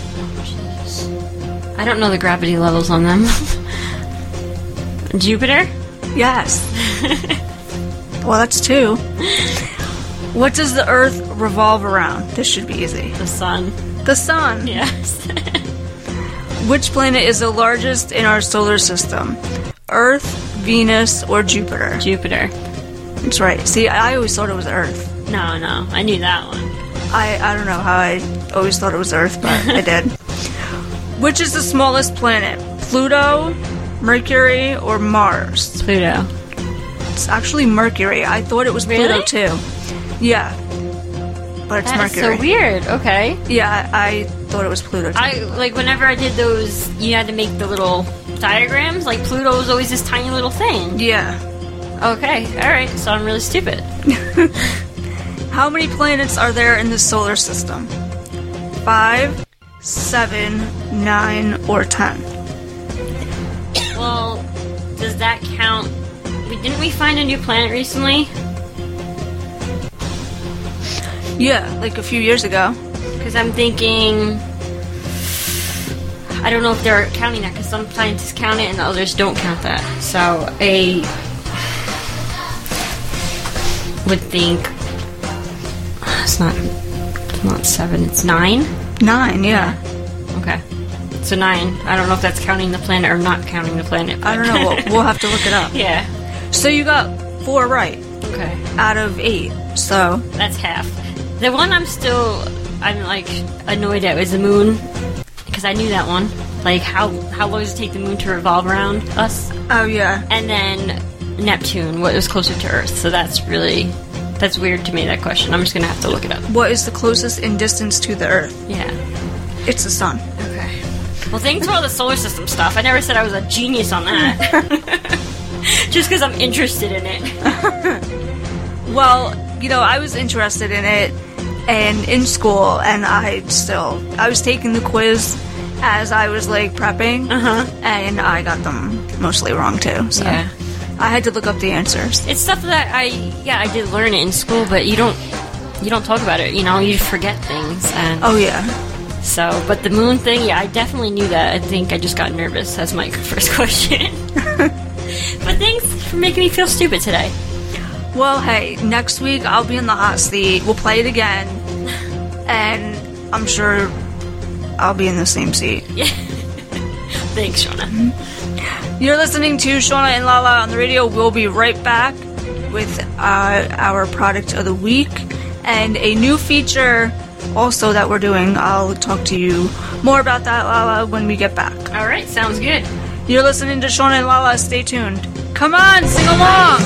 I don't know the gravity levels on them. Jupiter? Yes. Well, that's two. What does the Earth revolve around? This should be easy. The Sun. The Sun. Yes. Which planet is the largest in our solar system? Earth, Venus, or Jupiter? Jupiter. That's right. See, I always thought it was Earth. No, no. I knew that one. I, I don't know how I always thought it was Earth, but I did. Which is the smallest planet? Pluto, Mercury, or Mars? Pluto. It's actually Mercury. I thought it was Really? Pluto too. Yeah. But it's That's Mercury. so weird. Okay. Yeah, I, I thought it was Pluto too. I like whenever I did those, you had to make the little diagrams. Like Pluto was always this tiny little thing. Yeah. Okay. All right. So I'm really stupid. How many planets are there in the solar system? Five, seven, nine, or ten? Well, does that count? We, didn't we find a new planet recently? Yeah, like a few years ago. Because I'm thinking, I don't know if they're counting that. Because some scientists count it and others don't count that. So a would think it's not it's not seven. It's nine. Nine, yeah. Okay. So nine. I don't know if that's counting the planet or not counting the planet. I don't know. We'll, we'll have to look it up. Yeah. So you got four right Okay. out of eight. So That's half. The one I'm still, I'm like annoyed at is the moon, because I knew that one. Like how how long does it take the moon to revolve around us? oh yeah, And then Neptune, what was closer to Earth? So that's really that's weird to me. That question. I'm just gonna have to look it up. what is the closest in distance to the Earth? Yeah. It's the Sun. Okay. Well, thanks for all the solar system stuff. I never said I was a genius on that. Just because I'm interested in it. Well, you know, I was interested in it, and in school, and I still I was taking the quiz as I was like prepping, Uh-huh. and I got them mostly wrong too. So Yeah. I had to look up the answers. It's stuff that I, yeah, I did learn it in school, but you don't, you don't talk about it. You know, you forget things. And Oh, yeah. So, but the moon thing, yeah, I definitely knew that. I think I just got nervous as my first question. But thanks for making me feel stupid today. Well, hey, next week I'll be in the hot seat. We'll play it again. And I'm sure I'll be in the same seat. Yeah. Thanks, Shauna. You're listening to Shauna and Lala on the radio. We'll be right back with uh, our product of the week and a new feature also that we're doing. I'll talk to you more about that, Lala, when we get back. All right, sounds good. You're listening to Shauna and Lala. Stay tuned. Come on, sing along.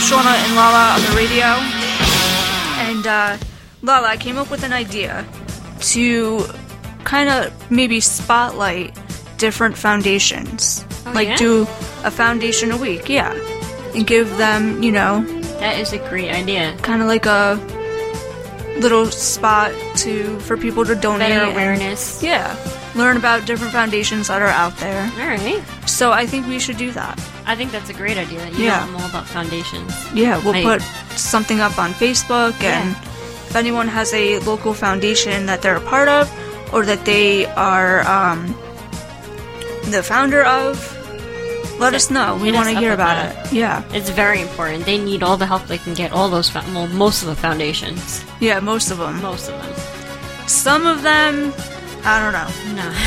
Shauna and Lala on the radio. And, uh, Lala, I came up with an idea to kind of maybe spotlight different foundations. Oh, like, yeah? do a foundation a week, yeah. And give them, you know... That is a great idea. Kind of like a little spot to for people to donate. Better and- awareness. yeah. Learn about different foundations that are out there. Alright. So I think we should do that. I think that's a great idea. You Yeah. know more about foundations. Yeah, we'll I- put something up on Facebook, and if anyone has a local foundation that they're a part of, or that they are um, the founder of, let us know. We Hit want us to up hear with about that. it. Yeah. It's very important. They need all the help they can get. All those, fo- well, most of the foundations. Yeah, most of them. Most of them. Some of them, I don't know.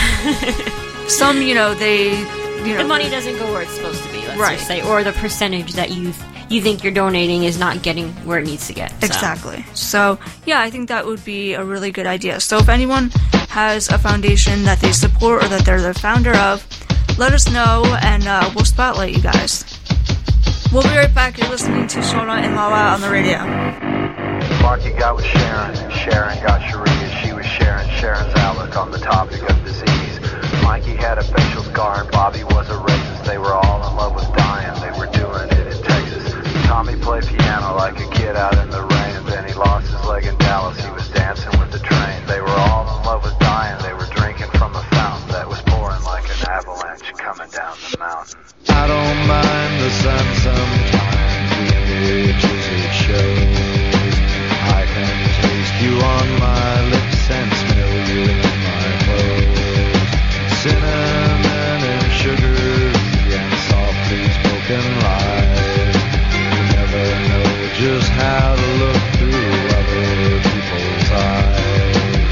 No. Some, you know, they, you know, The money doesn't go where it's supposed to be, let's Right. just say. Or the percentage that you you think you're donating is not getting where it needs to get. So. Exactly. So, yeah, I think that would be a really good idea. So, if anyone has a foundation that they support or that they're the founder of, let us know, and uh, we'll spotlight you guys. We'll be right back. You're listening to Shona and Lala on the radio. Marky got with Sharon, Sharon got Sharia. She was sharing Sharon's outlook on the topic of disease. Mikey had a facial scar and Bobby was a racist. They were all in love with dying. They were doing it in Texas. Tommy played piano like a kid out in the rain, and then he lost his leg in Dallas. He was dancing with the train. They were all in love with dying. They were drinking from a fountain that was pouring like an avalanche coming down the mountain. I don't mind the sun sometimes, the images it shows. I can taste you on my lips and smell you in my clothes. Cinnamon and sugar and softly spoken lies. You never know just how to look through other people's eyes.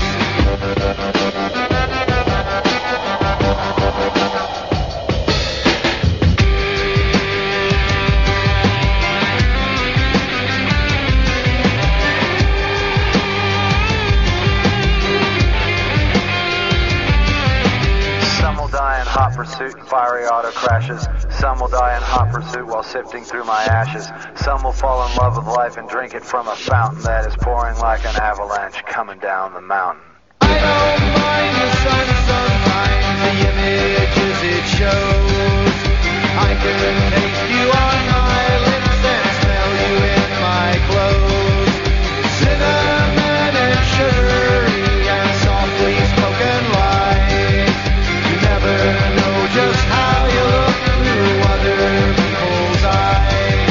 Some will die in hot pursuit and fiery auto crashes. Some will die in hot pursuit while sifting through my ashes. Some will fall in love with life and drink it from a fountain that is pouring like an avalanche coming down the mountain. I don't mind the sun sometimes, the images it shows. I can taste you on my lips and smell you in my clothes. Cinnamon and sugary and softly spoken lies. You never know just how you look through other people's eyes.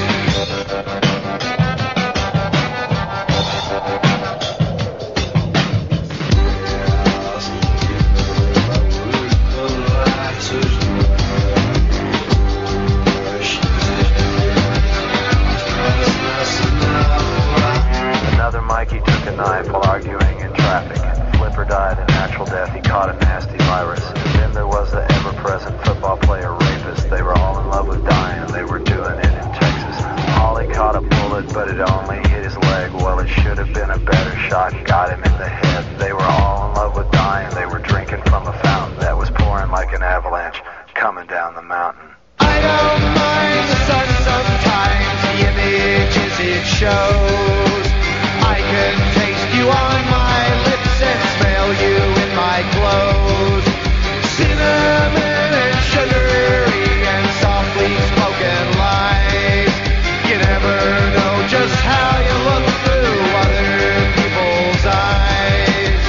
Another Mikey took a knife while arguing in traffic. Flipper died a natural death. He caught a nasty virus. And then there was the ever-present football player rapist. They were all in love with dying. They were doing it in Texas. Ollie caught a bullet, but it only hit his leg. Well, it should have been a better shot. Got him in the head. They were all in love with dying. They were drinking from a fountain that was pouring like an avalanche coming down the mountain. I don't mind the sun sometimes, the images it shows. I can taste you on my lips and smell you in my clothes. Cinnamon and sugary and softly spoken lies. You never know just how you look through other people's eyes.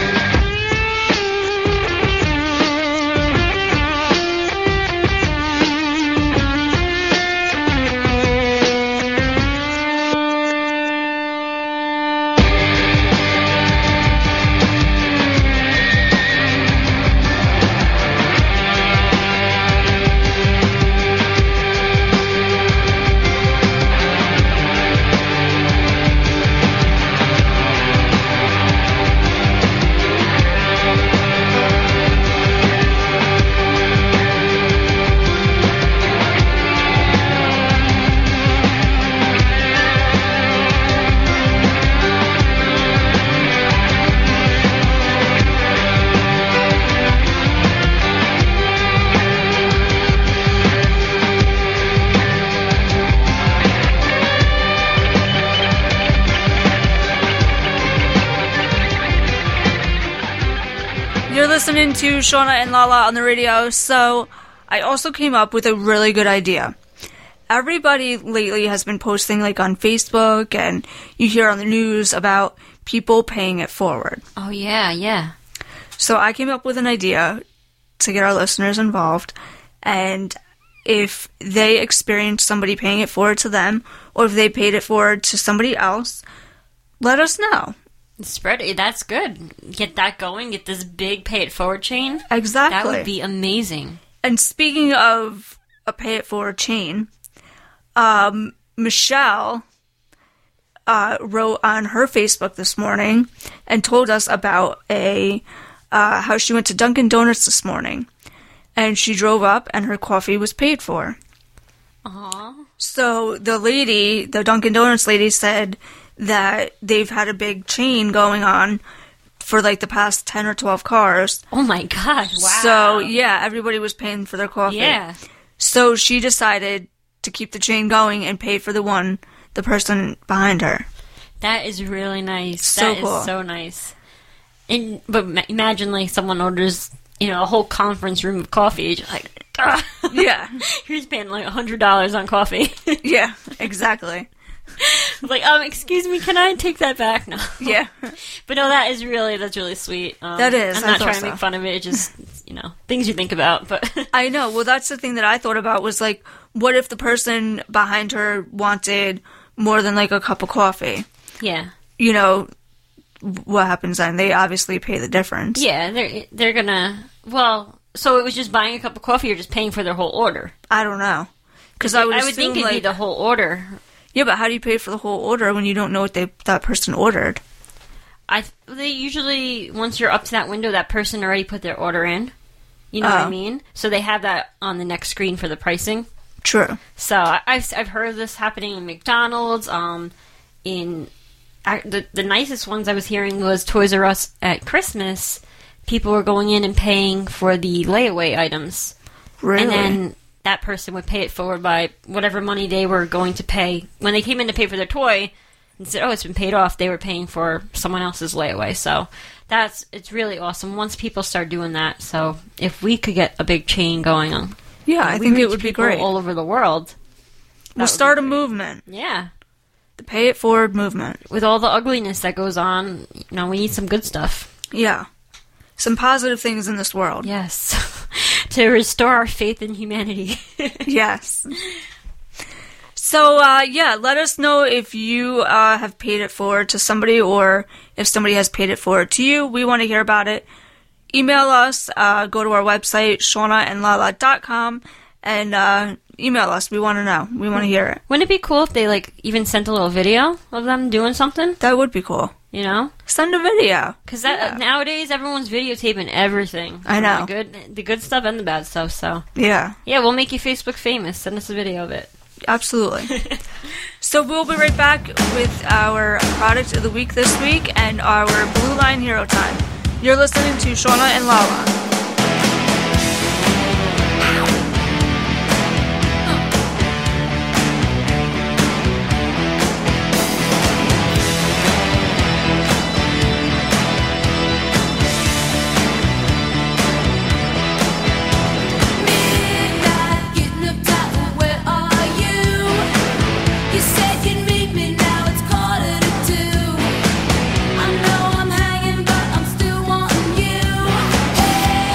listening to Shauna and Lala on the radio. So I also came up with a really good idea. Everybody lately has been posting like on Facebook, and you hear on the news about people paying it forward. Oh, yeah, yeah. So I came up with an idea to get our listeners involved, and if they experience somebody paying it forward to them, or if they paid it forward to somebody else, let us know. Spread it. That's good. Get that going. Get this big pay it forward chain. Exactly. That would be amazing. And speaking of a pay it forward chain, um, Michelle uh, wrote on her Facebook this morning and told us about a uh, how she went to Dunkin' Donuts this morning, and she drove up and her coffee was paid for. Aww. So the lady, the Dunkin' Donuts lady, said that they've had a big chain going on for like the past ten or twelve cars. Oh my god, wow. So yeah, everybody was paying for their coffee. Yeah. So she decided to keep the chain going and pay for the one, the person behind her. That is really nice. So that cool. is so nice. And but ma- imagine like someone orders, you know, a whole conference room of coffee. Just like, ah. Yeah. You're just paying like a hundred dollars on coffee. Yeah, exactly. Like, um, excuse me, can I take that back? No. Yeah. But no, that is really, that's really sweet. Um, That is, I'm I not thought trying to so. make fun of it, it's just, you know, things you think about, but. I know. Well, that's the thing that I thought about was like, what if the person behind her wanted more than like a cup of coffee? Yeah. You know, what happens then? They obviously pay the difference. Yeah, they're, they're gonna, well, so it was just buying a cup of coffee or just paying for their whole order? I don't know. Because I would, I would think it'd like, be the whole order. Yeah, but how do you pay for the whole order when you don't know what they that person ordered? I they usually, once you're up to that window, that person already put their order in. You know what Oh. I mean? So they have that on the next screen for the pricing. True. So I- I've I've heard of this happening in McDonald's. Um, in I, the the nicest ones I was hearing was Toys R Us at Christmas. People were going in and paying for the layaway items, Really? and then that person would pay it forward by whatever money they were going to pay when they came in to pay for their toy. And said, "Oh, it's been paid off." They were paying for someone else's layaway. So that's it's really awesome once people start doing that. So if we could get a big chain going on, Yeah, I we think it reach would be people great. all over the world. We'll would start a movement. Yeah, The pay it forward movement. with all the ugliness that goes on, you know, we need some good stuff. Yeah. Some positive things in this world. Yes, to restore our faith in humanity. Yes. So, uh, yeah, let us know if you uh, have paid it forward to somebody or if somebody has paid it forward to you. We want to hear about it. Email us. Uh, go to our website, shauna and lala dot com, and uh, email us. We want to know. We want to hear it. Wouldn't it be cool if they, like, even sent a little video of them doing something? That would be cool. You know? Send a video. Because that Yeah. nowadays, everyone's videotaping everything. I know. The good, the good stuff and the bad stuff, so. Yeah. Yeah, we'll make you Facebook famous. Send us a video of it. Absolutely. So we'll be right back with our product of the week this week and our Blue Line Hero Time. You're listening to Shauna and Lala. I know I'm hanging, but I'm still wanting you. Hey.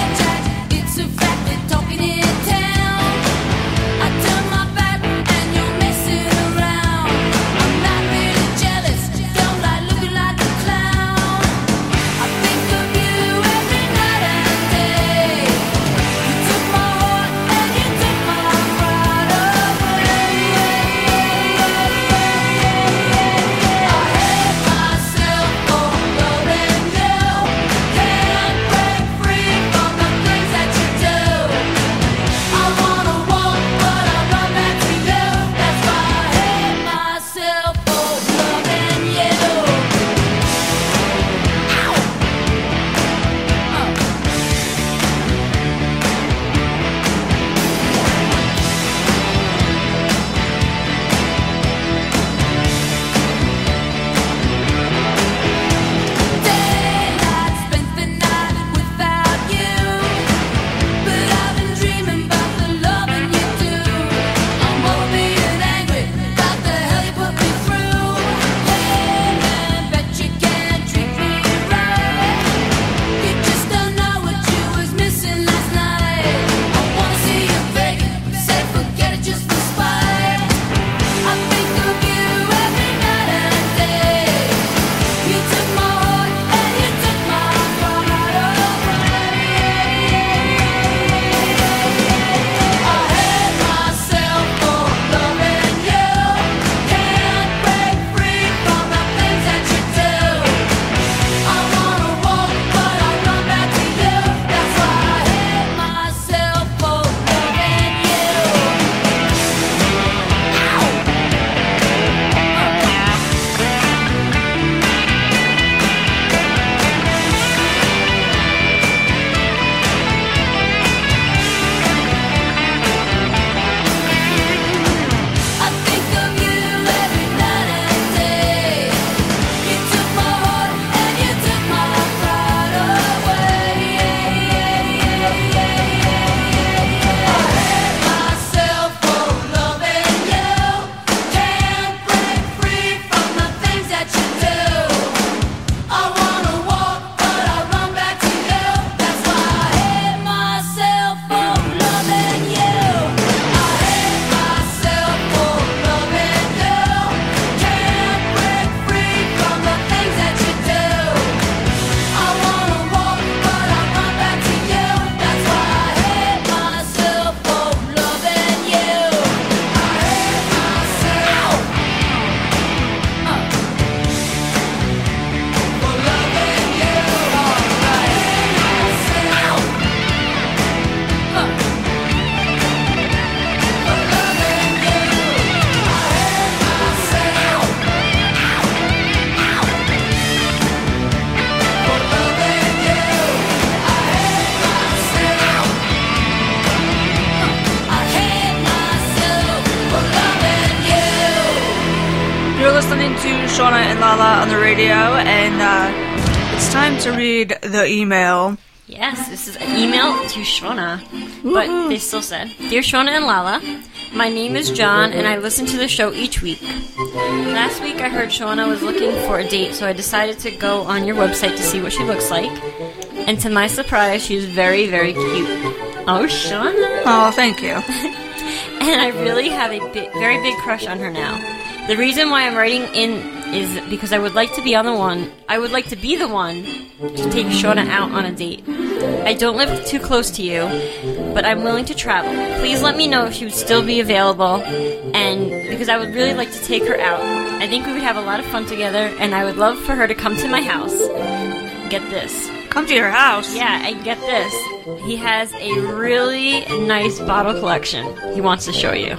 listening to Shauna and Lala on the radio, and uh, it's time to read the email. Yes, this is an email to Shauna, but they still said, Dear Shauna and Lala, my name is John, and I listen to the show each week. Last week I heard Shauna was looking for a date, so I decided to go on your website to see what she looks like. And to my surprise, she's very, very cute. Oh, Shauna. Oh, thank you. And I really have a big, very big crush on her now. The reason why I'm writing in is because I would like to be on the one. I would like to be the one to take Shauna out on a date. I don't live too close to you, but I'm willing to travel. Please let me know if she would still be available, and because I would really like to take her out. I think we would have a lot of fun together, and I would love for her to come to my house. Get this. Come to your house? Yeah, and get this. He has a really nice bottle collection he wants to show you.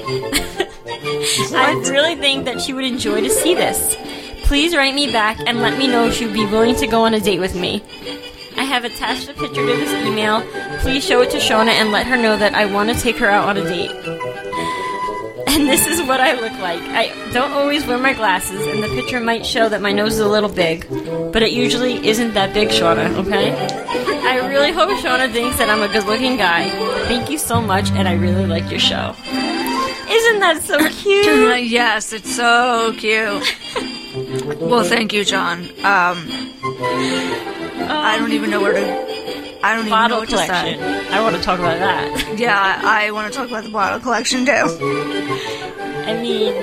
I really think that she would enjoy to see this. Please write me back and let me know if she would be willing to go on a date with me. I have attached a picture to this email. Please show it to Shauna and let her know that I want to take her out on a date. And this is what I look like. I don't always wear my glasses, and the picture might show that my nose is a little big, but it usually isn't that big, Shauna, okay? I really hope Shauna thinks that I'm a good-looking guy. Thank you so much, and I really like your show. Isn't that so cute? Yes, it's so cute. Well, thank you, John. Um, I don't even know where to... I don't even bottle know what collection. to say. I want to talk about that. Yeah, I, I want to talk about the bottle collection, too. I mean...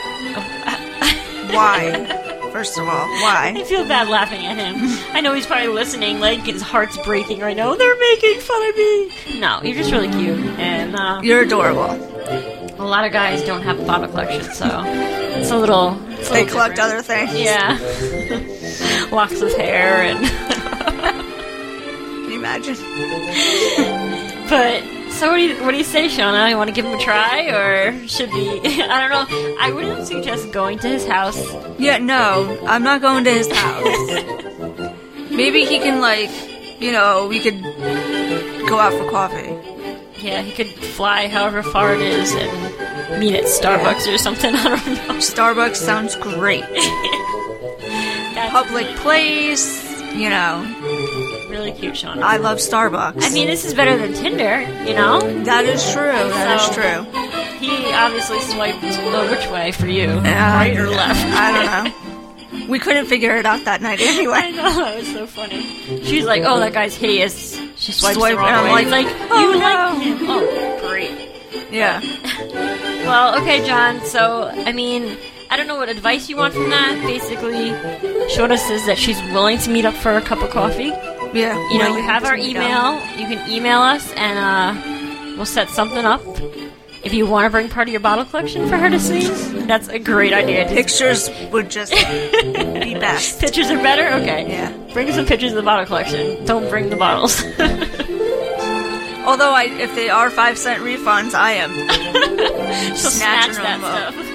Why? First of all, why? I feel bad laughing at him. I know he's probably listening, like, his heart's breaking right now. They're making fun of me. No, you're just really cute. And, uh... You're adorable. A lot of guys don't have a bottle collection, so... It's a little... It's a they little collect different. other things. Yeah. Locks of hair and... Can you imagine? But... So what do you what do you say, Shauna? You want to give him a try, or should we? I don't know. I wouldn't suggest going to his house. Yeah, no, I'm not going to his house. Maybe he can, like, you know, we could go out for coffee. Yeah, he could fly however far it is and meet at Starbucks yeah. or something. I don't know. Starbucks sounds great. Public place, you know. Really cute, Shauna. I love Starbucks. I mean, this is better than Tinder, you know? That is true. That so, is true. He obviously swiped uh, which way for you? Uh, right or left? I don't know. We couldn't figure it out that night anyway. I know, that was so funny. She's like, oh, that guy's hideous. She swipes Swipe, the wrong and I'm way. like, He's like, oh, you no. like him. Oh, great. Yeah. Well, okay, John, so, I mean... I don't know what advice you want from that. Basically, Shauna says that she's willing to meet up for a cup of coffee. Yeah. You know, you have our email. You can email us, and uh, we'll set something up. If you want to bring part of your bottle collection for her to see, that's a great idea. Pictures would just be best. Pictures are better? Okay. Yeah. Bring some pictures of the bottle collection. Don't bring the bottles. Although, I, if they are five cent refunds, I am She'll snatch that up. stuff.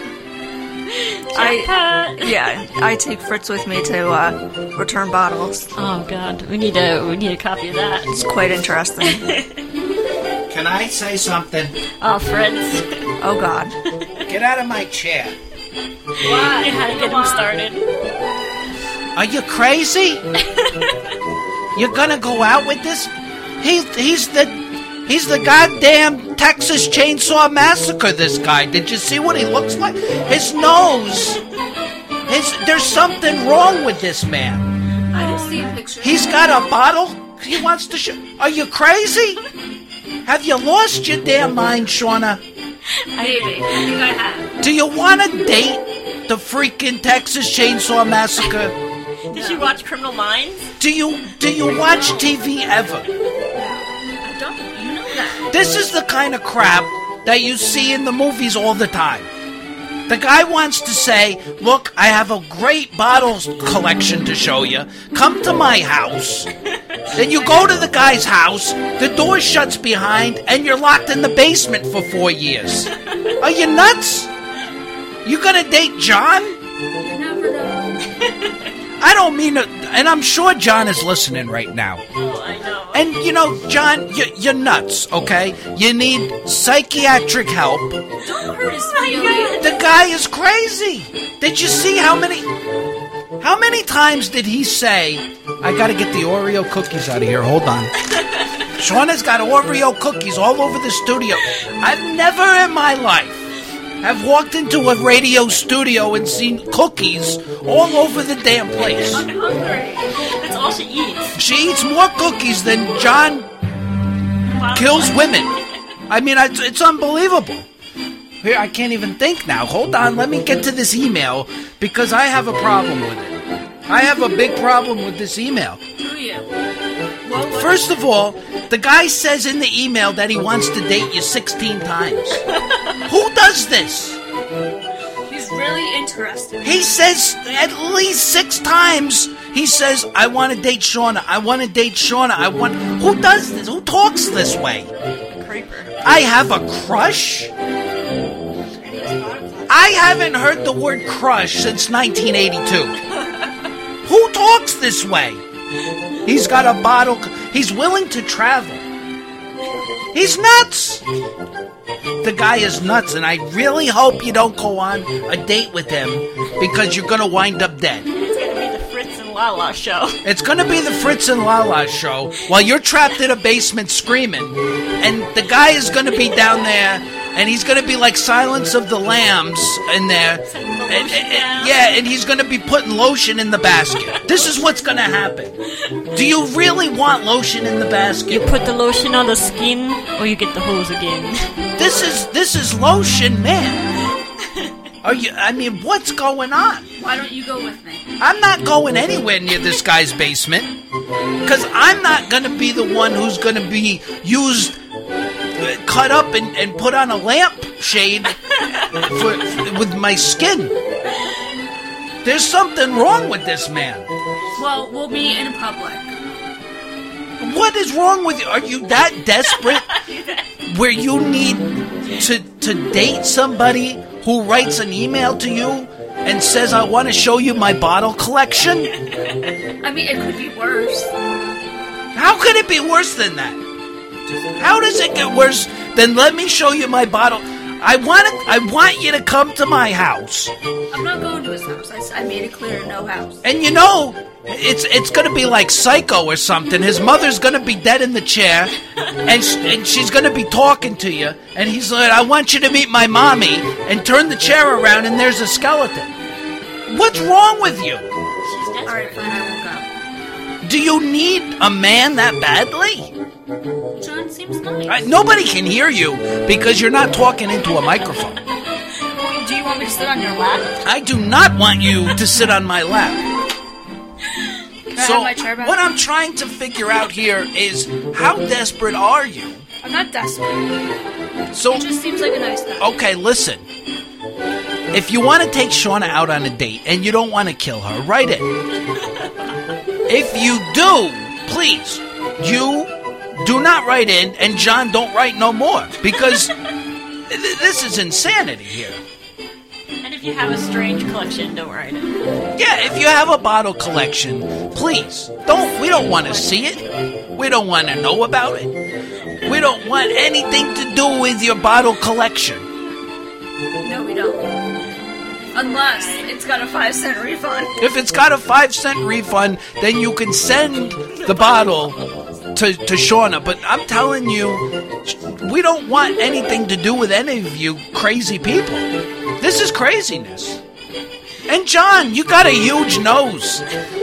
I, yeah, I take Fritz with me to uh, return bottles. Oh God, we need a we need a copy of that. It's quite interesting. Can I say something? Oh, Fritz. Oh God. Get out of my chair. Why? How to get him started? Are you crazy? You're gonna go out with this? He he's the he's the goddamn Texas Chainsaw Massacre, this guy. Did you see what he looks like? His nose. His, there's something wrong with this man. I didn't see a picture. He's got a bottle. He wants to show. Are you crazy? Have you lost your damn mind, Shauna? Maybe. I think I have. Do you want to date the freaking Texas Chainsaw Massacre? Did you watch Criminal Minds? Do you do you watch T V ever? I don't. You know that. This is the kind of crap that you see in the movies all the time. The guy wants to say, look, I have a great bottles collection to show you. Come to my house. Then you go to the guy's house, the door shuts behind, and you're locked in the basement for four years. Are you nuts? You gonna date John? You never know. I don't mean it, and I'm sure John is listening right now. Oh, I know. And, you know, John, you, you're nuts, okay? You need psychiatric help. Don't hurt his feelings. The guy is crazy. Did you see how many... How many times did he say, I gotta get the Oreo cookies out of here, hold on. Shauna's got Oreo cookies all over the studio. I've never in my life have walked into a radio studio and seen cookies all over the damn place. I'm hungry. That's all she eats. She eats more cookies than John kills women. I mean, it's, it's unbelievable. Here, I can't even think now. Hold on, let me get to this email because I have a problem with it. I have a big problem with this email. Do you? Well, what- First of all, the guy says in the email that he wants to date you sixteen times. Who does this? He's really interested. He says at least six times, he says, I want to date Shauna. I want to date Shauna. I want... Who does this? Who talks this way? A creeper. I have a crush? I haven't heard the word crush since nineteen eighty-two. Who talks this way? He's got a bottle. He's willing to travel. He's nuts. The guy is nuts, and I really hope you don't go on a date with him because you're going to wind up dead. It's going to be the Fritz and Lala show. It's going to be the Fritz and Lala show while you're trapped in a basement screaming, and the guy is going to be down there, and he's going to be like Silence of the Lambs in there. And, and, and, yeah, and he's going to be putting lotion in the basket. This is what's going to happen. Do you really want lotion in the basket? You put the lotion on the skin, or you get the hose again. This is this is lotion, man. Are you? I mean, what's going on? Why don't you go with me? I'm not going anywhere near this guy's basement because I'm not going to be the one who's going to be used, uh, cut up, and, and put on a lampshade for, with my skin. There's something wrong with this man. Well, we'll meet in public. What is wrong with you? Are you that desperate where you need to to date somebody who writes an email to you and says, I want to show you my bottle collection? I mean, it could be worse. How could it be worse than that? How does it get worse than let me show you my bottle? I want to, I want you to come to my house. I'm not going to his house. I, I made it clear, no house. And you know, it's it's going to be like Psycho or something. His mother's going to be dead in the chair, and, sh- and she's going to be talking to you. And he's like, I want you to meet my mommy, and turn the chair around, and there's a skeleton. What's wrong with you? All right, fine, I won't go. Do you need a man that badly? John seems nice. Uh, nobody can hear you because you're not talking into a microphone. Do you want me to sit on your lap? I do not want you to sit on my lap. Can I So, have my chair back? what I'm trying to figure out here is how desperate are you? I'm not desperate. So, He just seems like a nice guy. okay, listen. If you want to take Shauna out on a date and you don't want to kill her, write it. If you do, please, you do not write in, and John, don't write no more, because th- this is insanity here. And if you have a strange collection, don't write it. Yeah, if you have a bottle collection, please, don't, we don't want to see it. We don't want to know about it. We don't want anything to do with your bottle collection. No, we don't. Unless it's got a five cent refund. If it's got a five cent refund, then you can send the bottle to, to Shauna. But I'm telling you, we don't want anything to do with any of you crazy people. This is craziness. And John, you got a huge nose.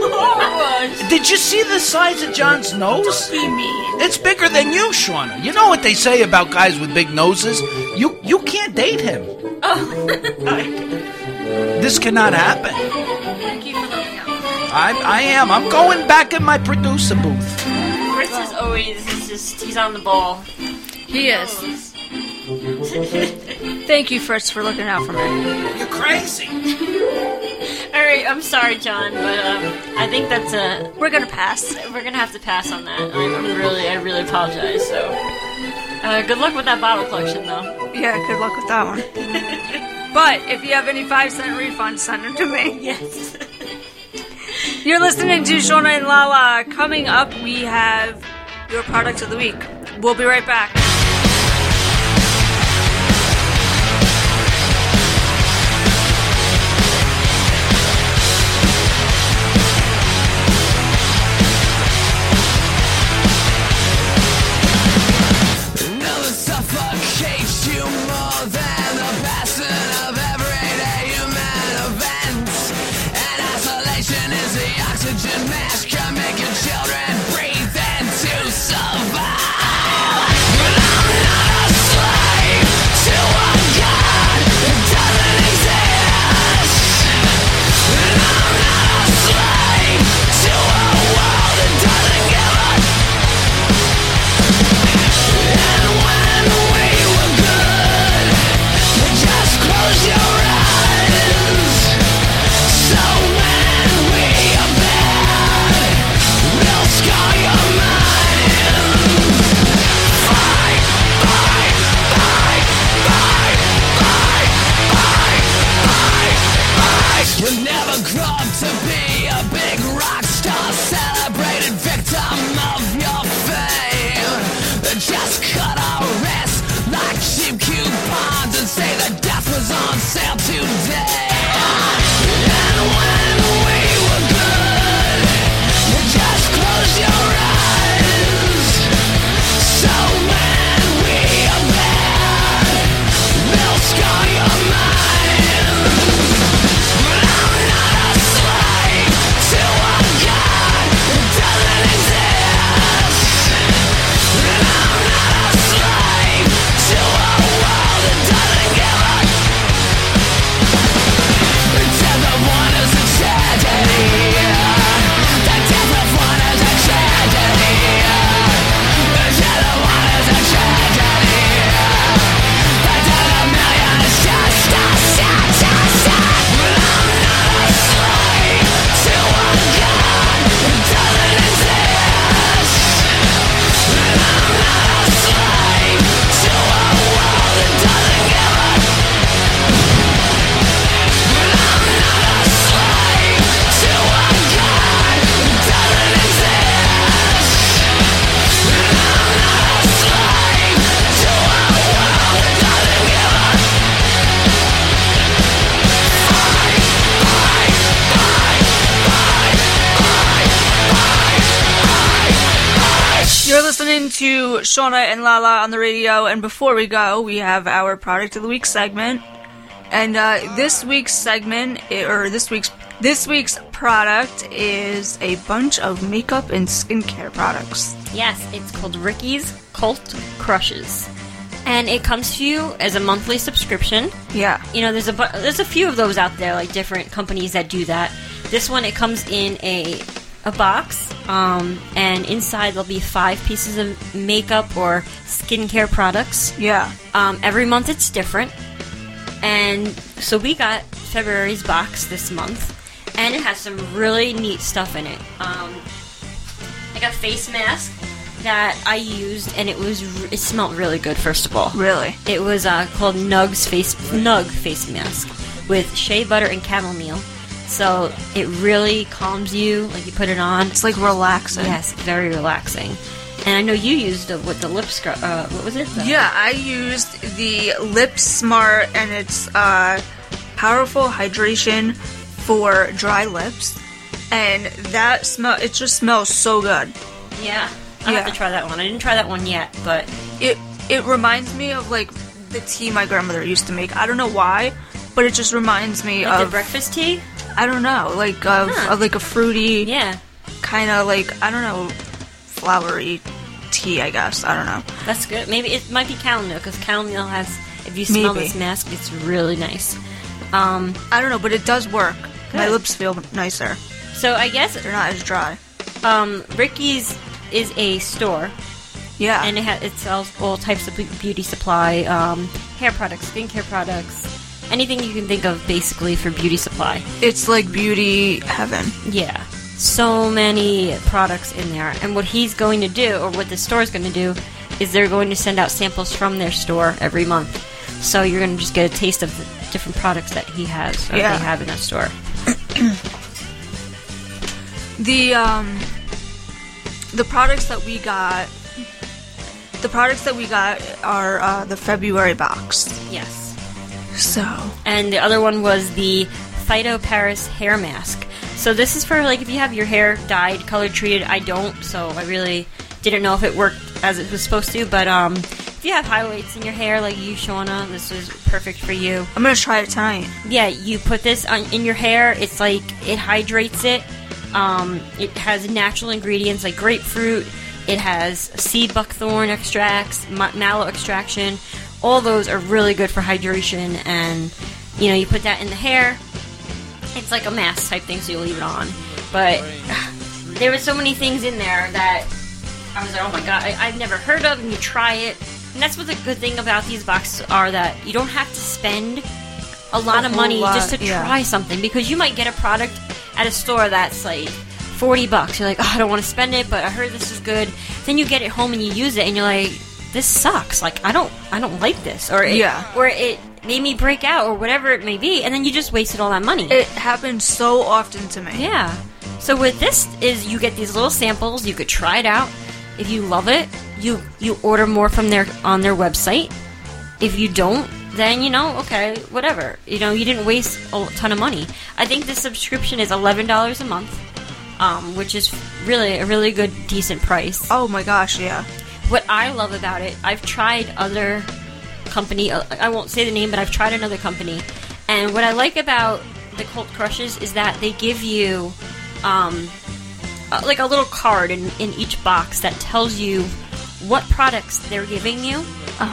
Did you see the size of John's nose? It's bigger than you, Shauna. You know what they say about guys with big noses? You you can't date him. This cannot happen. Thank you for looking out. I I am. I'm going back in my producer booth. Fritz is always, he's just, he's on the ball. He is. Thank you, Fritz, for looking out for me. You're crazy. Alright, I'm sorry, John, but um, I think that's a... We're gonna pass. We're gonna have to pass on that. I'm, I'm really, I really apologize, so... Uh, good luck with that bottle collection, though. Yeah, good luck with that one. But if you have any five cent refunds, send them to me. Yes. You're listening to Shauna and Lala. Coming up, we have your product of the week. We'll be right back. to Shauna and Lala on the radio, and before we go, we have our Product of the Week segment. And uh, this week's segment, or this week's this week's product is a bunch of makeup and skincare products. Yes, it's called Ricky's Cult Crushes. And it comes to you as a monthly subscription. Yeah. You know, there's a bu- there's a few of those out there, like different companies that do that. This one, it comes in a a box, um, and inside there'll be five pieces of makeup or skincare products. Yeah. Um, every month it's different. And so we got February's box this month, and it has some really neat stuff in it. Um, I got a face mask that I used, and it was it smelled really good. First of all, really, it was uh, called Nug's face Nug face mask with shea butter and chamomile. So it really calms you. Like you put it on, it's like relaxing. Yes, very relaxing. And I know you used the, what the lip scrub. Uh, what was it? The- yeah, I used the Lip Smart, and it's uh, powerful hydration for dry lips, and that smell. It just smells so good. Yeah. I Yeah. have to try that one. I didn't try that one yet, but it it reminds me of like the tea my grandmother used to make. I don't know why, but it just reminds me like of the breakfast tea. I don't know, like of, Huh. of like a fruity, Yeah, kind of like I don't know, flowery tea. I guess I don't know. that's good. Maybe it might be chamomile because chamomile has. If you smell Maybe. this mask, it's really nice. Um, I don't know, but it does work. My Good. lips feel nicer. so I guess They're not as dry. um, Ricky's is a store. Yeah. And it, ha- it sells all types of be- beauty supply, um, hair products, skincare products, anything you can think of basically for beauty supply. It's like beauty heaven. Yeah. So many products in there. And what he's going to do, or what the store's going to do, is they're going to send out samples from their store every month. So you're going to just get a taste of the different products that he has, or Yeah. they have in that store. The um the products that we got the products that we got are uh, the February box. Yes. So And the other one was the Phyto Paris hair mask. So this is for like if you have your hair dyed, color treated. I don't, so I really didn't know if it worked as it was supposed to. But um, if you have highlights in your hair like you, Shauna, this is perfect for you. I'm gonna try it tonight. Yeah, you put this on in your hair. It's like it hydrates it. Um, it has natural ingredients like grapefruit. It has sea buckthorn extracts, ma- mallow extraction. All those are really good for hydration, and you know you put that in the hair. It's like a mask type thing, so you leave it on. But there were so many things in there that I was like, oh my god, I- I've never heard of, and you try it. And that's what the good thing about these boxes are, that you don't have to spend a lot A of whole money lot, just to yeah. try something, because you might get a product at a store that's like forty bucks. You're like, oh, I don't want to spend it, but I heard this is good. Then you get it home and you use it, and you're like, this sucks. Like, I don't, I don't like this, or it, Yeah. or it made me break out, or whatever it may be, and then you just wasted all that money. It happens so often to me. Yeah. So with this is you get these little samples. You could try it out. If you love it, you you order more from their on their website. If you don't, then you know, okay, whatever. You know, you didn't waste a ton of money. I think the subscription is eleven dollars a month, um, which is really a really good, decent price. Oh my gosh, yeah. What I love about it, I've tried other company. uh, I won't say the name, but I've tried another company, and what I like about the Cult Crushes is that they give you, um, uh, like a little card in in each box that tells you what products they're giving you, Uh-huh.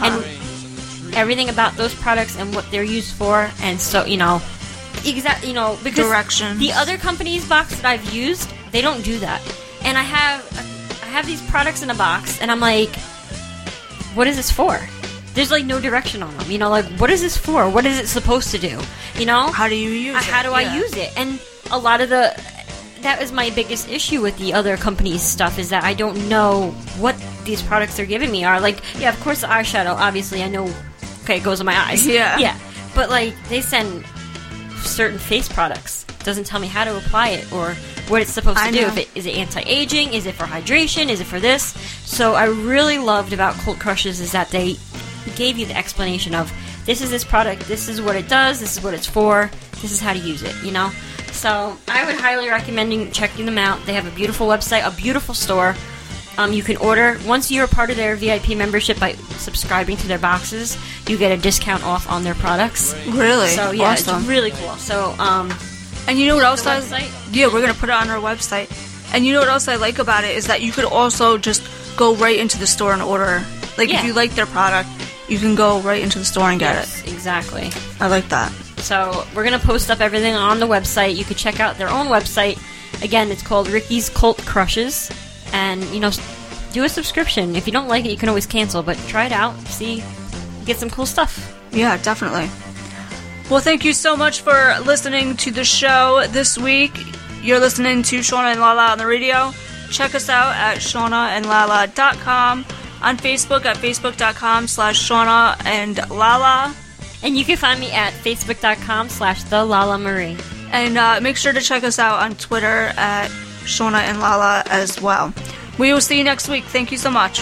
and everything about those products and what they're used for, and so you know, exact, you know, because Directions. the other company's box that I've used, they don't do that, and I have I have these products in a box, and I'm like, what is this for? There's like no direction on them, you know, like what is this for? What is it supposed to do? You know, How do you use Uh, it? how do I Yeah. use it? And a lot of the that was my biggest issue with the other company's stuff, is that I don't know what these products they're giving me are. Like, yeah, of course the eyeshadow, obviously I know, okay, it goes on my eyes. Yeah. Yeah. But like they send certain face products. Doesn't tell me how to apply it or what it's supposed to I do. know. If it is it anti-aging, is it for hydration, is it for this? So I really loved about Cult Crushes is that they gave you the explanation of this is this product, this is what it does, this is what it's for, this is how to use it, you know? So I would highly recommend checking them out. They have a beautiful website, a beautiful store. Um, you can order, once you're a part of their V I P membership by subscribing to their boxes, you get a discount off on their products. Really? So, yeah, Awesome. it's really cool. So, um... And you know what else the I... website? Yeah, we're going to put it on our website. And you know what else I like about it is that you could also just go right into the store and order. Like, Yeah. if you like their product, you can go right into the store and get Yes, it. exactly. I like that. So we're going to post up everything on the website. You could check out their own website. Again, it's called Ricky's Cult Crushes. And, you know, do a subscription. If you don't like it, you can always cancel. But try it out. See, get some cool stuff. Yeah, definitely. Well, thank you so much for listening to the show this week. You're listening to Shauna and Lala on the radio. Check us out at shauna and lala dot com. On Facebook at facebook.com slash Shauna and Lala. And you can find me at facebook.com slash the Lala Marie. And uh, make sure to check us out on Twitter at Shauna and Lala as well. We will see you next week. Thank you so much.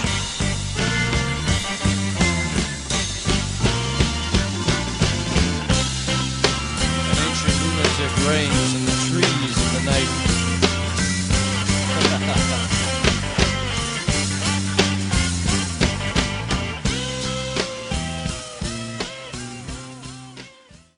Ancient lunatic reigns